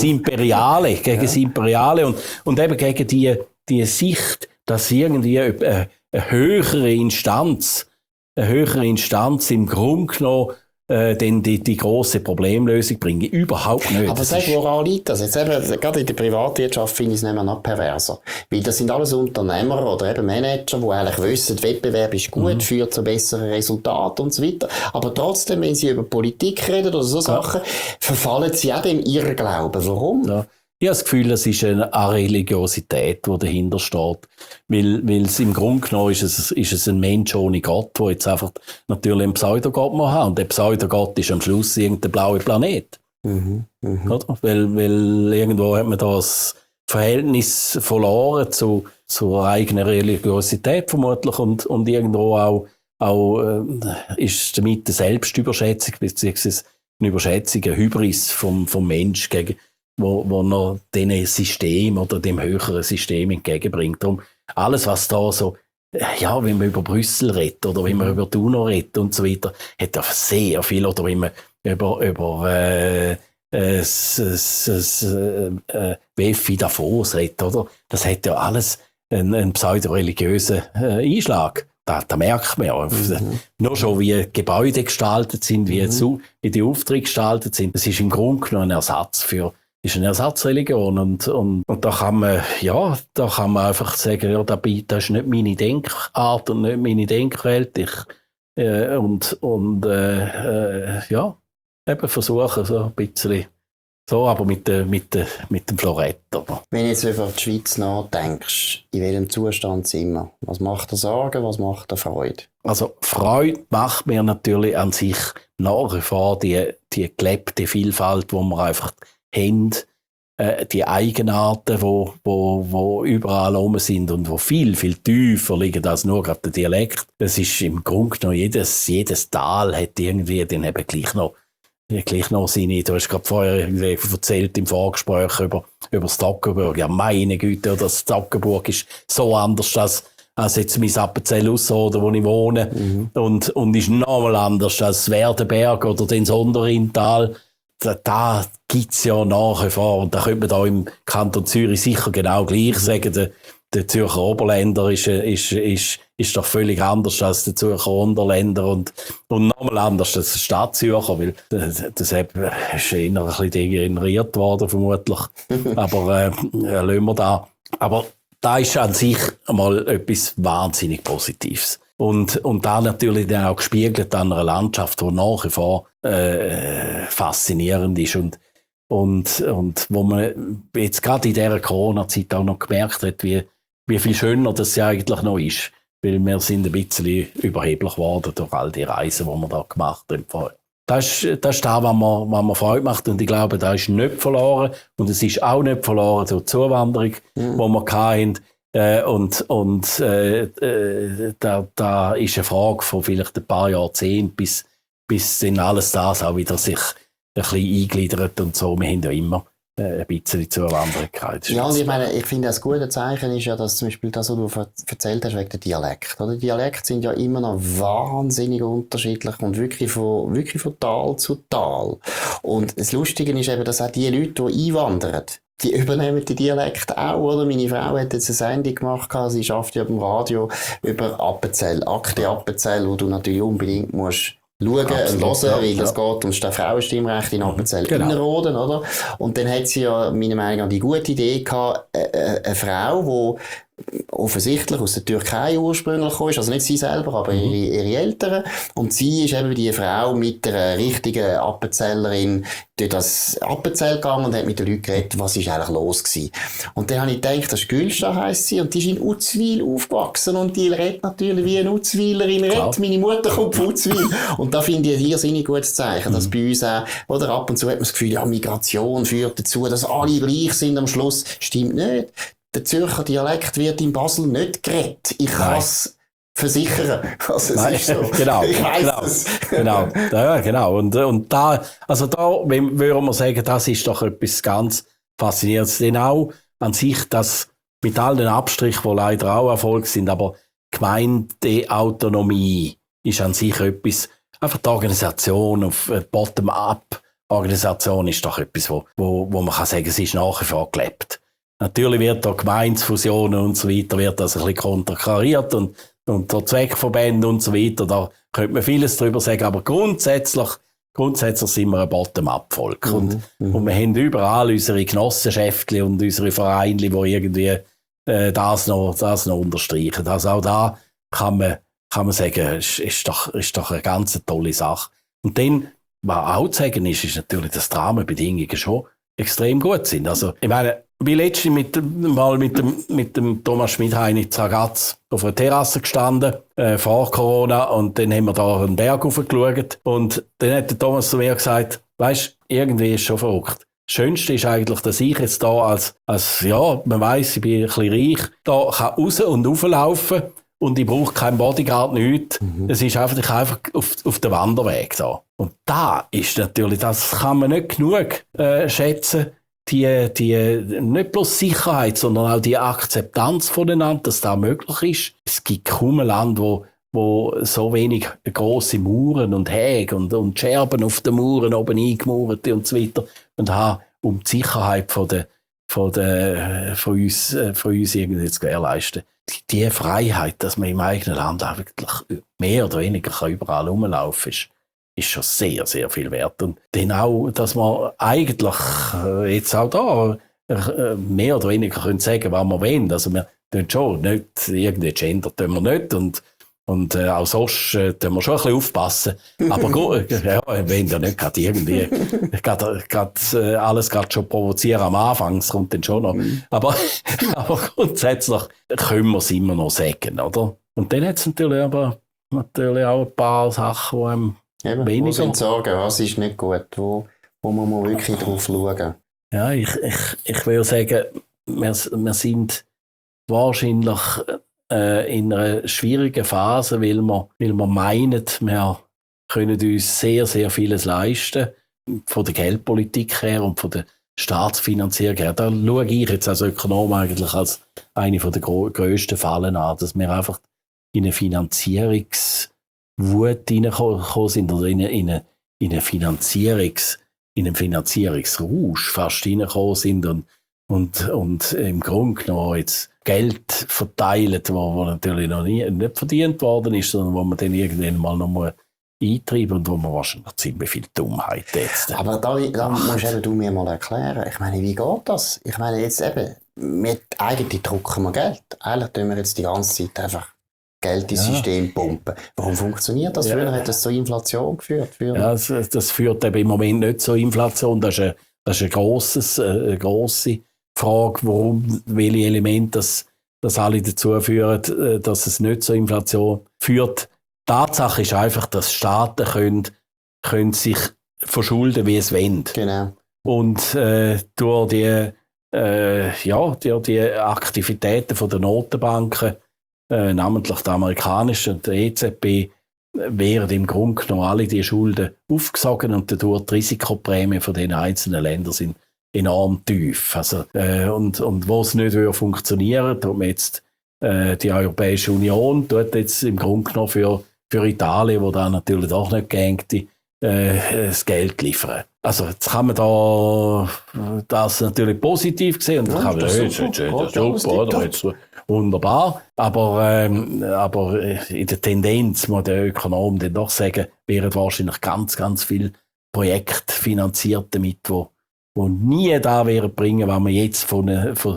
Imperiale und eben gegen die Sicht, dass irgendwie eine höhere Instanz im Grunde genommen dann die grosse Problemlösung bringen. Überhaupt nicht. Aber sag, woran liegt das? Jetzt eben, gerade in der Privatwirtschaft finde ich es nicht mehr noch perverser. Weil das sind alles Unternehmer oder eben Manager, die eigentlich wissen, Wettbewerb ist gut, führt zu besseren Resultaten und so weiter. Aber trotzdem, wenn sie über Politik reden oder so Sachen, verfallen sie auch dem Irrglauben. Warum? Ja. Ich habe das Gefühl, es ist eine Religiosität, die dahinter steht. Weil es im Grunde genommen ist es ein Mensch ohne Gott, der jetzt einfach natürlich einen Pseudogott muss haben. Und der Pseudogott ist am Schluss irgendein blauer Planet. Oder? Weil irgendwo hat man da das Verhältnis verloren zur eigenen Religiosität vermutlich und irgendwo auch ist damit eine Selbstüberschätzung beziehungsweise eine Überschätzung, eine Hybris vom Mensch gegen wo noch diesen System oder dem höheren System entgegenbringt. Darum alles, was da so, ja, wenn man über Brüssel redet oder wenn man über die UNO redet und so weiter, hat ja sehr viel, oder wenn man über WEFI Davos redet, oder? Das hat ja alles einen pseudo-religiösen Einschlag. Da merkt man ja. Nur schon, wie Gebäude gestaltet sind, wie die Aufträge gestaltet sind. Das ist im Grunde genommen eine Ersatzreligion und da kann man einfach sagen, ja, das ist nicht meine Denkart und nicht meine Denkwelt. Eben versuchen so ein bisschen so, aber mit dem Florett. Oder? Wenn du jetzt über die Schweiz nachdenkst, in welchem Zustand sind wir? Was macht dir Sorgen, was macht dir Freude? Also Freude macht mir natürlich an sich nach wie vor die gelebte Vielfalt, die wir einfach haben, die Eigenarten, wo überall rum sind und wo viel, viel tiefer liegen als nur gerade der Dialekt. Das ist im Grunde genommen, jedes Tal hat irgendwie dann eben gleich noch seine, du hast gerade vorher erzählt im Vorgespräch über das Toggenburg. Ja, meine Güte, das Toggenburg ist so anders als jetzt mein Appenzell Ausserrhoden, wo ich wohne. Und ist nochmal anders als Werdenberg oder den Sonderintal. Da gibt's ja nach wie vor, und da könnte man da im Kanton Zürich sicher genau gleich sagen, der Zürcher Oberländer ist doch völlig anders als der Zürcher Unterländer und nochmal anders als der Stadtzürcher, weil das ist eher ein bisschen degeneriert worden, vermutlich. Aber lassen wir da. Aber da ist an sich einmal etwas wahnsinnig Positives. Und da natürlich dann auch gespiegelt an einer Landschaft, die nach wie vor faszinierend ist und wo man jetzt gerade in dieser Corona-Zeit auch noch gemerkt hat, wie viel schöner das ja eigentlich noch ist. weil wir sind ein bisschen überheblich geworden durch all die Reisen, die wir da gemacht haben vorher. Das ist das, was mir Freude macht. Und ich glaube, das ist nicht verloren. Und es ist auch nicht verloren durch die Zuwanderung, die wir hatten. Da ist eine Frage von vielleicht ein paar Jahrzehnten, bis dann alles das auch wieder sich ein bisschen eingliedert und so. Wir haben ja immer ein bisschen Zuwanderung gehabt. Ja, und ich meine, ich finde, das gute Zeichen ist ja, dass zum Beispiel das, was du erzählt hast, wegen der Dialekt. Oder? Die Dialekte sind ja immer noch wahnsinnig unterschiedlich und wirklich von Tal zu Tal. Und das Lustige ist eben, dass auch die Leute, die einwandern, die übernehmen die Dialekte auch, oder? Meine Frau hat jetzt eine Sendung gemacht, sie arbeitet ja beim Radio über Appenzell, Akte Appenzell, wo du natürlich unbedingt musst schauen und hören, weil es geht ums Frauenstimmrecht in Appenzell Innerrhoden, oder? Und dann hat sie ja, meiner Meinung nach, die gute Idee gehabt, eine Frau, die offensichtlich aus der Türkei ursprünglich kam, also nicht sie selber, aber ihre Eltern. Und sie ist eben die Frau mit einer richtigen Appenzellerin durch das Appenzell gegangen und hat mit den Leuten geredet, was ist eigentlich los gewesen. Und dann habe ich gedacht, das ist Gülscha, heisst sie, und die ist in Uzwil aufgewachsen und die redet natürlich wie eine Uzwilerin redet. Meine Mutter kommt von Uzwil. Und da finde ich ein irrsinnig gutes Zeichen, dass bei uns auch, oder ab und zu hat man das Gefühl, ja, Migration führt dazu, dass alle gleich sind am Schluss. Stimmt nicht. Der Zürcher Dialekt wird in Basel nicht geredet. Ich kann es versichern. Also es ist so. Genau. Ich weiss es. Genau. Ja, genau. Und da, also da würden wir sagen, das ist doch etwas ganz Faszinierendes. Denn auch an sich, dass mit all den Abstrichen, die leider auch Erfolg sind, aber Gemeindeautonomie ist an sich etwas, einfach die Organisation auf Bottom-up-Organisation ist doch etwas, wo man kann sagen, es ist nach wie vor gelebt. Natürlich wird da Gemeindefusionen und so weiter, wird das ein bisschen konterkariert und der Zweckverbände und so weiter, da könnte man vieles drüber sagen, aber grundsätzlich sind wir ein Bottom-up-Volk. Und wir haben überall unsere Genossenschaften und unsere Vereine, die irgendwie das noch unterstreichen. Also auch da kann man sagen, ist doch eine ganz tolle Sache. Und dann, was auch zu sagen ist natürlich, dass die Rahmenbedingungen schon extrem gut sind. Also, ich meine, wie letztens mit dem Thomas Schmidhein in Zagaz auf einer Terrasse gestanden, vor Corona, und dann haben wir da einen Berg hochgeschaut und dann hat der Thomas zu mir gesagt, weisst, irgendwie ist schon verrückt. Das Schönste ist eigentlich, dass ich jetzt da als ja, man weiss, ich bin ein bisschen reich, da kann raus und rauflaufen und ich brauche keinen Bodyguard, nichts. Es ist einfach auf dem Wanderweg da. Und da ist natürlich, das kann man nicht genug schätzen, die nicht bloß Sicherheit, sondern auch die Akzeptanz voneinander, dass das möglich ist. Es gibt kaum ein Land, wo so wenig grosse Mauern und Häge und Scherben auf den Mauern oben eingemauert und so weiter und haben, um die Sicherheit von uns irgendwie zu gewährleisten. Die Freiheit, dass man im eigenen Land auch wirklich mehr oder weniger überall rumlaufen kann, ist schon sehr, sehr viel wert. Und dann auch, dass man eigentlich jetzt auch da mehr oder weniger können sagen, was wir wollen. Also wir tun schon nicht, irgendwie Gender tun wir nicht und auch sonst tun wir schon ein bisschen aufpassen. Aber gut, ja, wenn ja nicht gerade irgendwie alles gerade schon provozieren am Anfang, es kommt dann schon noch. Aber grundsätzlich können wir es immer noch sagen, oder? Und dann hat es natürlich auch ein paar Sachen, die einem wo sind Sorgen, was ist nicht gut, wo muss man wirklich drauf schauen? Ja, ich will sagen, wir sind wahrscheinlich in einer schwierigen Phase, weil wir meinen, wir können uns sehr, sehr vieles leisten, von der Geldpolitik her und von der Staatsfinanzierung her. Da schaue ich jetzt als Ökonom eigentlich als eine der grössten Fallen an, dass wir einfach in eine Finanzierungswut hineingekommen sind oder in einen Finanzierungsrausch fast hineingekommen sind und im Grunde genommen jetzt Geld verteilen, wo natürlich noch nicht verdient worden ist, sondern wo man dann irgendwann mal noch mal eintreiben und wo man wahrscheinlich ziemlich viel Dummheit jetzt. Aber da musst du mir mal erklären. Ich meine, wie geht das? Ich meine, jetzt eben, eigentlich drucken wir Geld. Eigentlich tun wir jetzt die ganze Zeit einfach Geld ins System pumpen. Warum funktioniert das? Früher hat das zur Inflation geführt. Ja, das führt eben im Moment nicht zur Inflation. Das ist eine grosse Frage, welche Elemente das dass alle dazu führen, dass es nicht zur Inflation führt. Tatsache ist einfach, dass Staaten können sich verschulden, wie es wollen. Genau. Und durch die Aktivitäten der Notenbanken, namentlich der amerikanischen und der EZB, werden im Grunde genommen alle die Schulden aufgesogen und dadurch die Risikoprämien von den einzelnen Ländern sind enorm tief. Also, und wo es nicht funktionieren würde, tut man jetzt die Europäische Union tut jetzt im Grunde genommen für Italien, wo da natürlich doch nicht gängte, das Geld liefern. Also jetzt kann man da das natürlich positiv sehen und kann man super, wunderbar. Aber in der Tendenz muss der Ökonom dann doch sagen, wären wahrscheinlich ganz, ganz viele Projekte finanziert damit, wo nie da wären bringen, was man jetzt von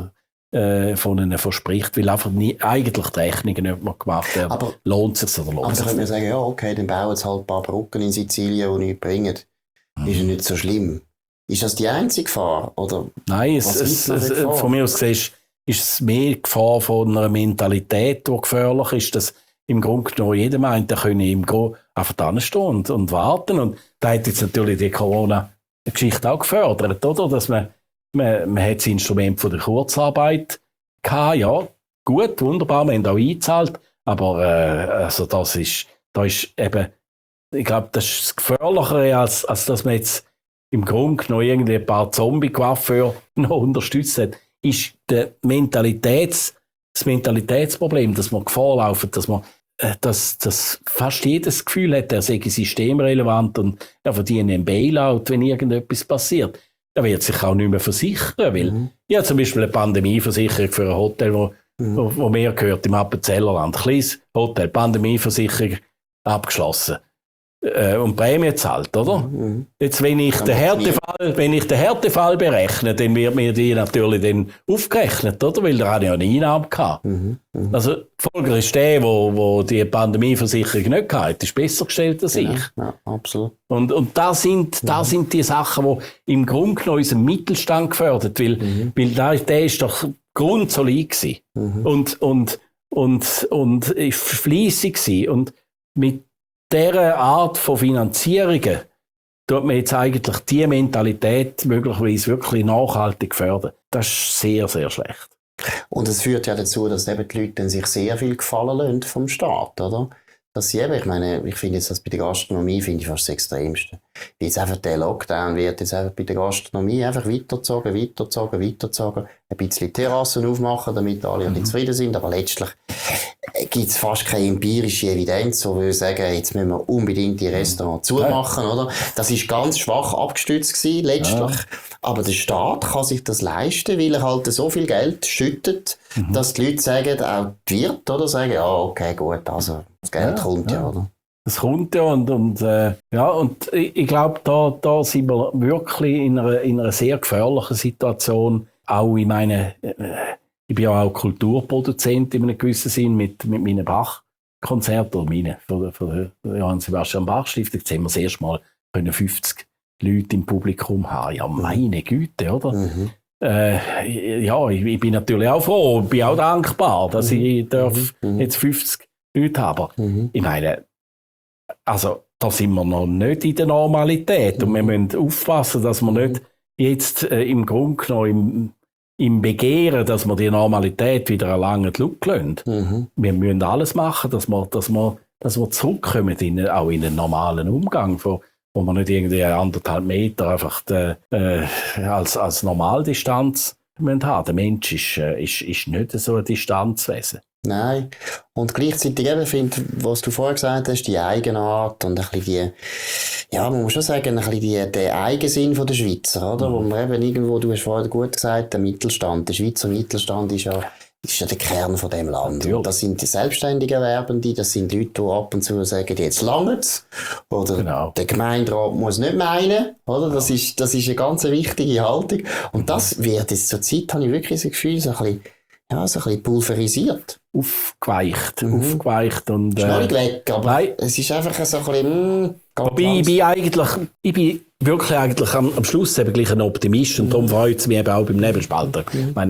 ihnen verspricht, weil einfach eigentlich die Rechnungen nicht mehr gemacht werden. Aber lohnt es sich oder lohnt es sich? Aber dann könnte man sagen, ja, okay, dann bauen jetzt halt ein paar Brücken in Sizilien, die nichts bringen. Ist ja nicht so schlimm. Ist das die einzige Gefahr? Oder nein, von mir aus gesehen ist es mehr Gefahr von einer Mentalität, die gefährlich ist, dass im Grunde genommen jeder meint, er könne im Grunde einfach da stehen und warten. Und da hat jetzt natürlich die Corona-Geschichte auch gefördert, oder? Dass man hat das Instrument von der Kurzarbeit gehabt, ja, gut, wunderbar, wir haben auch eingezahlt, aber also da ist eben, ich glaube, das ist das Gefährlichere, als dass man jetzt im Grunde genommen irgendwie ein paar Zombie-Coiffeure noch unterstützt hat, ist das Mentalitätsproblem, dass man Gefahr laufen, dass fast jedes Gefühl hat, er sei systemrelevant und er verdient einen Bailout, wenn irgendetwas passiert. Er wird sich auch nicht mehr versichern, weil ja zum Beispiel eine Pandemieversicherung für ein Hotel, wo mir gehört, im Appenzellerland. Kleines Hotel, Pandemieversicherung abgeschlossen. Und Prämie zahlt, oder? Jetzt, wenn ich den Härtefall berechne, dann wird mir die natürlich dann aufgerechnet, oder? Weil da habe ich ja eine Einnahme gehabt. Also, die Folge ist der, wo die Pandemieversicherung nicht gehabt, ist besser gestellt als ich. Ja, absolut. Und da sind die Sachen, die im Grunde genommen unseren Mittelstand gefördert, weil der ist doch grundsolid gewesen. Und fleissig gewesen. Und mit dieser Art von Finanzierungen tut man jetzt eigentlich die Mentalität möglicherweise wirklich nachhaltig fördern. Das ist sehr, sehr schlecht. Und es führt ja dazu, dass eben die Leute dann sich sehr viel gefallen lassen vom Staat, oder? Dass sie eben, ich meine, ich finde jetzt das bei der Gastronomie finde ich fast das Extremste. Wie jetzt einfach der Lockdown wird jetzt einfach bei der Gastronomie einfach weitergezogen. Ein bisschen Terrassen aufmachen, damit alle ein bisschen zufrieden sind, aber letztlich gibt es fast keine empirische Evidenz, wo wir sagen, jetzt müssen wir unbedingt die Restaurants zumachen, oder? Das ist ganz schwach abgestützt gewesen, letztlich. Ja. Aber der Staat kann sich das leisten, weil er halt so viel Geld schüttet, dass die Leute sagen, auch die Wirte, oder, sagen, ja, okay, gut, also, das Geld kommt ja, oder? Es kommt ja und ich glaube, da sind wir wirklich in einer sehr gefährlichen Situation. Auch ich meine, ich bin ja auch Kulturproduzent in einem gewissen Sinn mit meinen Bach-Konzerten oder von der Johann Sebastian Bach Stiftung. Jetzt haben wir das erste Mal 50 Leute im Publikum haben. Ja, meine Güte, oder? Ich bin natürlich auch froh, bin auch dankbar, dass ich jetzt 50 Leute habe. Ich meine, also da sind wir noch nicht in der Normalität und wir müssen aufpassen, dass wir nicht jetzt im Grunde genommen im Begehren, dass wir die Normalität wieder erlangen, Luft lassen. Wir müssen alles machen, dass wir zurückkommen auch in den normalen Umgang, wo wir nicht irgendwie 1,5 Meter einfach als Normaldistanz haben. Der Mensch ist nicht so ein Distanzwesen. Nein. Und gleichzeitig eben finde, was du vorher gesagt hast, die Eigenart und ein bisschen man muss schon sagen, ein bisschen der Eigensinn der Schweizer, oder? Wo man eben irgendwo, du hast vorher gut gesagt, der Mittelstand, der Schweizer Mittelstand ist ja der Kern von dem Land. Und das sind die selbstständigen Erwerbenden, das sind Leute, die ab und zu sagen, jetzt langt's. Oder der Gemeinderat muss nicht meinen, oder? Das ist eine ganz wichtige Haltung. Und das wird jetzt zur Zeit, habe ich wirklich das Gefühl, so ein bisschen pulverisiert. Aufgeweicht und... Ist noch nicht weg, aber nein. Es ist einfach so ein bisschen... Wobei, ich bin wirklich eigentlich am Schluss eben gleich ein Optimist und darum freut es mich eben auch beim Nebelspalter. Ich meine,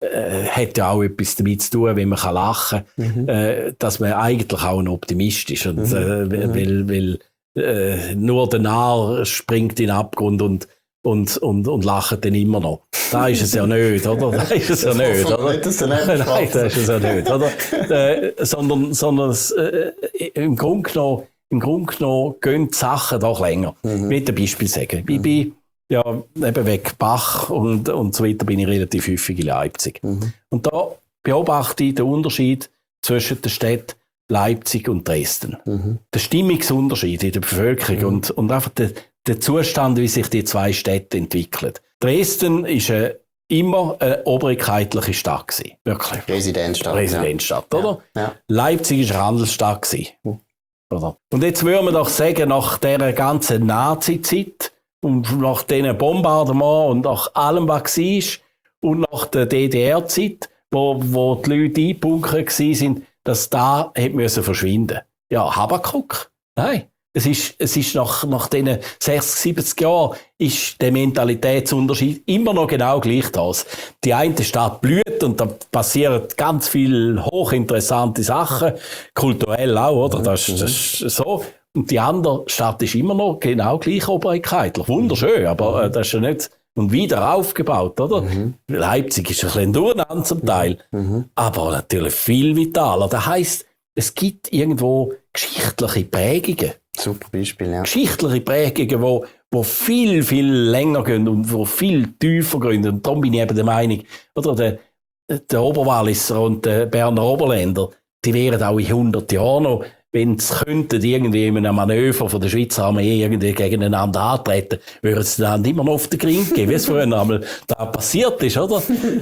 hat ja auch etwas damit zu tun, wenn man lachen kann, dass man eigentlich auch ein Optimist ist. Und, weil nur der Narr springt in den Abgrund und lacht dann immer noch. Da ist es ja nicht, oder? Da ist es ja nicht, oder? Nein, da ist es ja nicht, oder? Sondern im Grunde genommen gehen die Sachen doch länger. Ich will ein Beispiel sagen. Ich bin ja, eben wegen Bach und so weiter bin ich relativ häufig in Leipzig. Und da beobachte ich den Unterschied zwischen der Stadt Leipzig und Dresden. Der Stimmungsunterschied in der Bevölkerung und einfach der Zustand, wie sich die zwei Städte entwickeln. Dresden ist immer eine obrigkeitliche Stadt gewesen. Wirklich. Residenzstadt, ja. Oder? Ja. Leipzig war eine Handelsstadt gewesen. Oder? Und jetzt würde man doch sagen, nach dieser ganzen Nazi-Zeit und nach diesen Bombardements und nach allem, was war und nach der DDR-Zeit, wo die Leute eingebunkert waren, dass da hätte verschwinden müssen. Ja, Habakuk? Nein. Es ist nach diesen 60, 70 Jahren ist der Mentalitätsunterschied immer noch genau gleich das. Die eine Stadt blüht und da passieren ganz viele hochinteressante Sachen, kulturell auch, oder? Das ist so. Und die andere Stadt ist immer noch genau gleich obrigkeitlich. Wunderschön, aber das ist ja nicht... Und wieder aufgebaut, oder? Leipzig ist ein bisschen durcheinander zum Teil, aber natürlich viel vitaler. Das heisst, es gibt irgendwo geschichtliche Prägungen. Super Beispiel, ja. Geschichtliche Prägungen, die viel, viel länger gehen und die viel tiefer gehen. Und darum bin ich eben der Meinung, oder der Oberwalliser und der Berner Oberländer, die wären auch in 100 Jahren noch, wenn sie könnten, irgendwie in einem Manöver von der Schweizer Armee irgendwie gegeneinander antreten, würden sie dann immer noch auf den Gring gehen, wie es früher einmal da passiert ist, oder?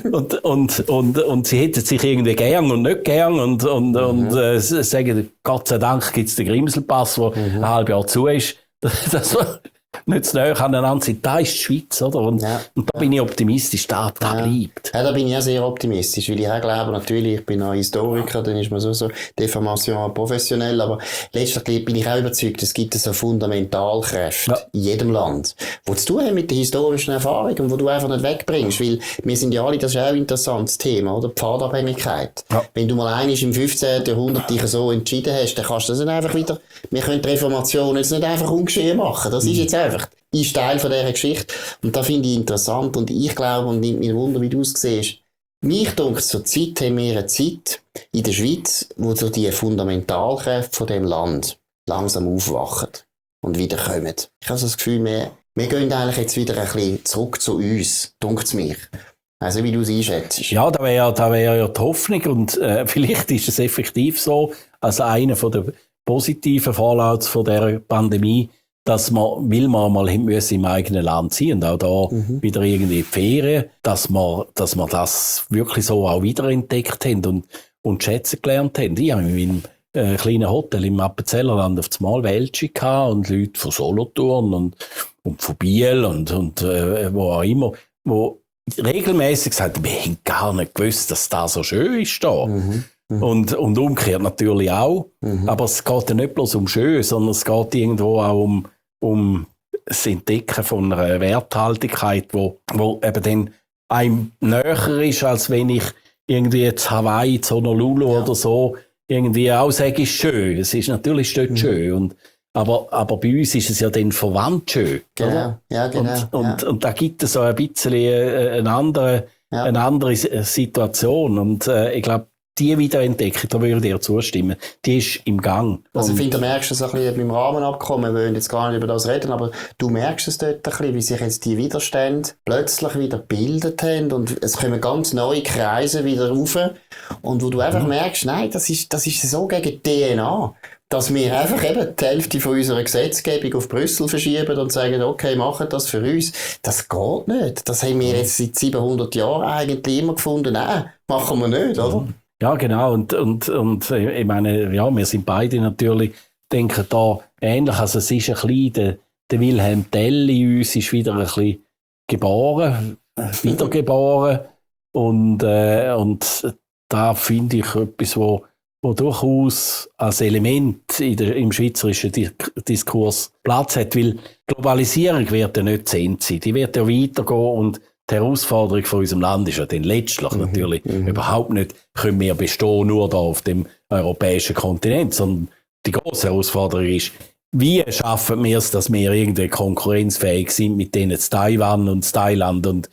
Und sie hätten sich irgendwie gern und nicht gern und sagen, Gott sei Dank gibt es den Grimselpass, der ein halbes Jahr zu ist, dass wir nicht zu nahe aneinander sind. Da ist die Schweiz, oder? Und da bin ich optimistisch, da bleibt. Ja, da bin ich auch sehr optimistisch, weil ich auch glaube, natürlich, ich bin ein Historiker, dann ist man so Deformation professionell, aber letztlich bin ich auch überzeugt, es gibt so Fundamentalkräfte in jedem Land, die zu tun haben mit der historischen Erfahrung und die du einfach nicht wegbringst, weil wir sind ja alle, das ist auch ein interessantes Thema, oder? Die Pfadabhängigkeit. Ja. Wenn du mal einmal im 15. Jahrhundert dich so entschieden hast, dann kannst du das nicht einfach wieder, wir können die Reformation jetzt nicht einfach ungeschehen machen, das ist jetzt einfach ist Teil von dieser Geschichte. Und das finde ich interessant. Und ich glaube, und nimmt mich Wunder, wie du es siehst, mich denkt, zur Zeit haben wir eine Zeit in der Schweiz, wo so die Fundamentalkräfte von dem Land langsam aufwachen und wiederkommen. Ich habe so das Gefühl, wir gehen eigentlich jetzt wieder ein bisschen zurück zu uns, denkt es mir. Also wie du es einschätzt. Ja, da wäre ja die Hoffnung. Und vielleicht ist es effektiv so, als einer der positiven Fallouts von dieser Pandemie, dass man, weil man mal im eigenen Land sein und auch da wieder irgendwie die Ferien, dass wir das wirklich so auch wiederentdeckt haben und schätzen gelernt haben. Ich habe in einem kleinen Hotel im Appenzellerland auf das Mal Welche gehabt und Leute von Solothurn und von Biel und wo auch immer, wo regelmäßig sagen, wir haben gar nicht gewusst, dass das so schön ist da. Und umgekehrt natürlich auch. Aber es geht ja nicht bloß um schön, sondern es geht irgendwo auch um das Entdecken von einer Werthaltigkeit, wo eben dann einem näher ist, als wenn ich irgendwie jetzt Hawaii, zu Honolulu oder so irgendwie auch sage, ist schön. Es ist natürlich dort schön. Aber bei uns ist es ja dann verwandt schön. Genau. Oder? Ja, genau. Und da gibt es so ein bisschen eine andere Situation. Und ich glaube, die Wiederentdeckung, da würde ich dir zustimmen, die ist im Gang. Also ich finde, du merkst es ein bisschen beim Rahmenabkommen, wir wollen jetzt gar nicht über das reden, aber du merkst es dort ein bisschen, wie sich jetzt die Widerstände plötzlich wieder gebildet haben und es kommen ganz neue Kreise wieder rauf und wo du einfach merkst, nein, das ist so gegen die DNA, dass wir einfach eben die Hälfte von unserer Gesetzgebung auf Brüssel verschieben und sagen, okay, machen das für uns. Das geht nicht. Das haben wir jetzt seit 700 Jahren eigentlich immer gefunden, nein, machen wir nicht, oder? Ja, genau. Und ich meine, ja, wir sind beide natürlich, denken da ähnlich. Also es ist ein bisschen, der Wilhelm Tell in uns ist wieder ein bisschen wiedergeboren. Und da finde ich etwas, wo durchaus als Element im schweizerischen Diskurs Platz hat, weil Globalisierung wird ja nicht zu Ende sein. Die wird ja weitergehen die Herausforderung von unserem Land ist ja dann letztlich natürlich überhaupt nicht, können wir bestehen nur da auf dem europäischen Kontinent, sondern die grosse Herausforderung ist, wie schaffen wir es, dass wir irgendwie konkurrenzfähig sind mit denen zu Taiwan und zu Thailand und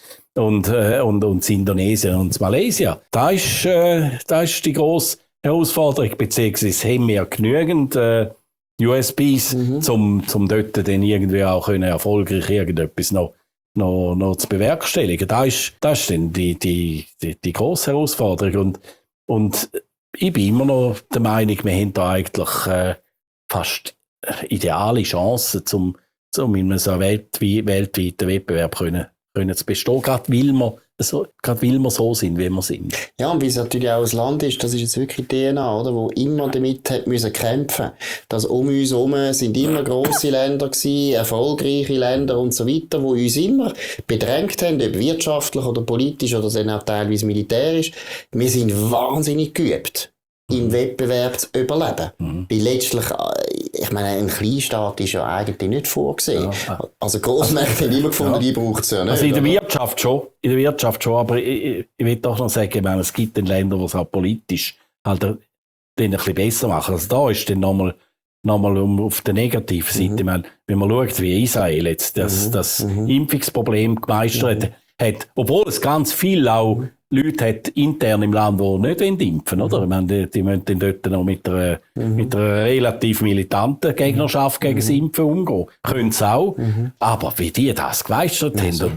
Indonesien und Malaysia? Da ist die grosse Herausforderung, beziehungsweise haben wir genügend USBs, zum dort dann irgendwie auch können erfolgreich irgendetwas noch zu bewerkstelligen. Das ist dann die grosse Herausforderung. Und ich bin immer noch der Meinung, wir haben da eigentlich fast ideale Chancen, um in einem so weltweiten Wettbewerb können zu bestehen, gerade weil wir so sind, wie wir sind. Ja, und wie es natürlich auch ein Land ist, das ist jetzt wirklich die DNA, oder, wo immer damit hat müssen kämpfen. Dass um uns herum sind immer grosse Länder gewesen, erfolgreiche Länder und so weiter, wo uns immer bedrängt haben, ob wirtschaftlich oder politisch oder dann auch teilweise militärisch. Wir sind wahnsinnig geübt, im Wettbewerb zu überleben. Weil letztlich, ich meine, ein Kleinstaat ist ja eigentlich nicht vorgesehen. Ja. Also Grossmärkte haben immer gefunden, die braucht es ja nicht. Also in der Wirtschaft schon, aber ich will doch noch sagen, es gibt in Ländern, die es auch politisch halt ein bisschen besser machen. Also da ist dann nochmal auf der negativen Seite, ich meine, wenn man schaut, wie Israel jetzt das Impfungsproblem gemeistert hat, obwohl es ganz viel auch Leute hat intern im Land, die nicht impfen wollen, oder? Ich meine, die müssen dann dort noch mit einer relativ militanten Gegnerschaft gegen das Impfen umgehen. Können sie auch. Aber wie die das gemeistert haben.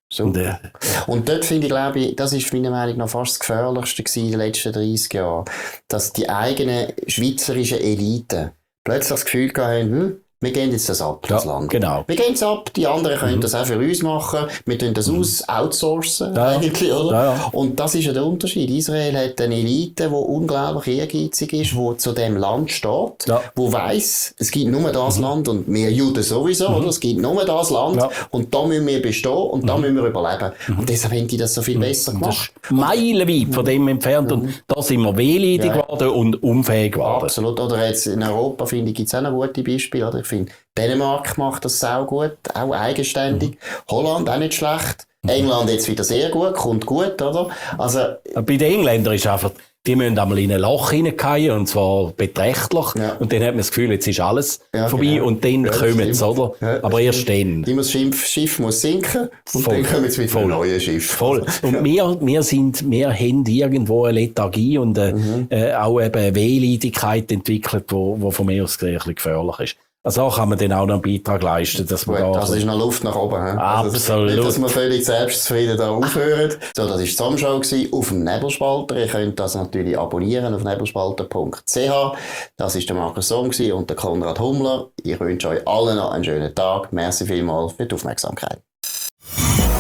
Und dort finde ich, glaube ich, das ist meiner Meinung nach fast das Gefährlichste gewesen in den letzten 30 Jahren, dass die eigenen schweizerischen Eliten plötzlich das Gefühl haben, wir gehen jetzt das ab, das Land. Genau. Wir gehen es ab, die anderen können das auch für uns machen, wir tun das outsourcen, eigentlich, oder? Ja. Und das ist ja der Unterschied. Israel hat eine Elite, die unglaublich ehrgeizig ist, die zu dem Land steht, die weiss, es gibt nur das Land und wir Juden sowieso, oder? Es gibt nur das Land und da müssen wir bestehen und da müssen wir überleben. Und deshalb haben die das so viel besser gemacht. Das ist meilenweit von dem entfernt und da sind wir wehleidig geworden und unfähig geworden. Absolut. Oder jetzt in Europa, finde ich, gibt es auch noch gute Beispiele, oder? Ich finde, Dänemark macht das sau gut, auch eigenständig. Holland auch nicht schlecht. England jetzt wieder sehr gut, kommt gut, oder? Also, bei den Engländern ist einfach, die müssen einmal in ein Loch hineingehen, und zwar beträchtlich. Ja. Und dann hat man das Gefühl, jetzt ist alles vorbei, genau. Und dann kommen sie, oder? Ja, aber erst dann. Das Schiff muss sinken und dann kommen sie mit einem neuen Schiff. Voll. Und wir haben irgendwo eine Lethargie und auch eben eine Wehleidigkeit entwickelt, wo von mir aus ein bisschen gefährlich ist. Also kann man dann auch noch einen Beitrag leisten, dass man da... Das ist noch Luft nach oben. Absolut. Nicht, dass wir völlig selbstzufrieden da aufhören. So, das war die Zusammenschau auf dem Nebelspalter. Ihr könnt das natürlich abonnieren auf nebelspalter.ch. Das war der Markus Somm und der Konrad Hummler. Ich wünsche euch allen noch einen schönen Tag. Merci vielmals für die Aufmerksamkeit.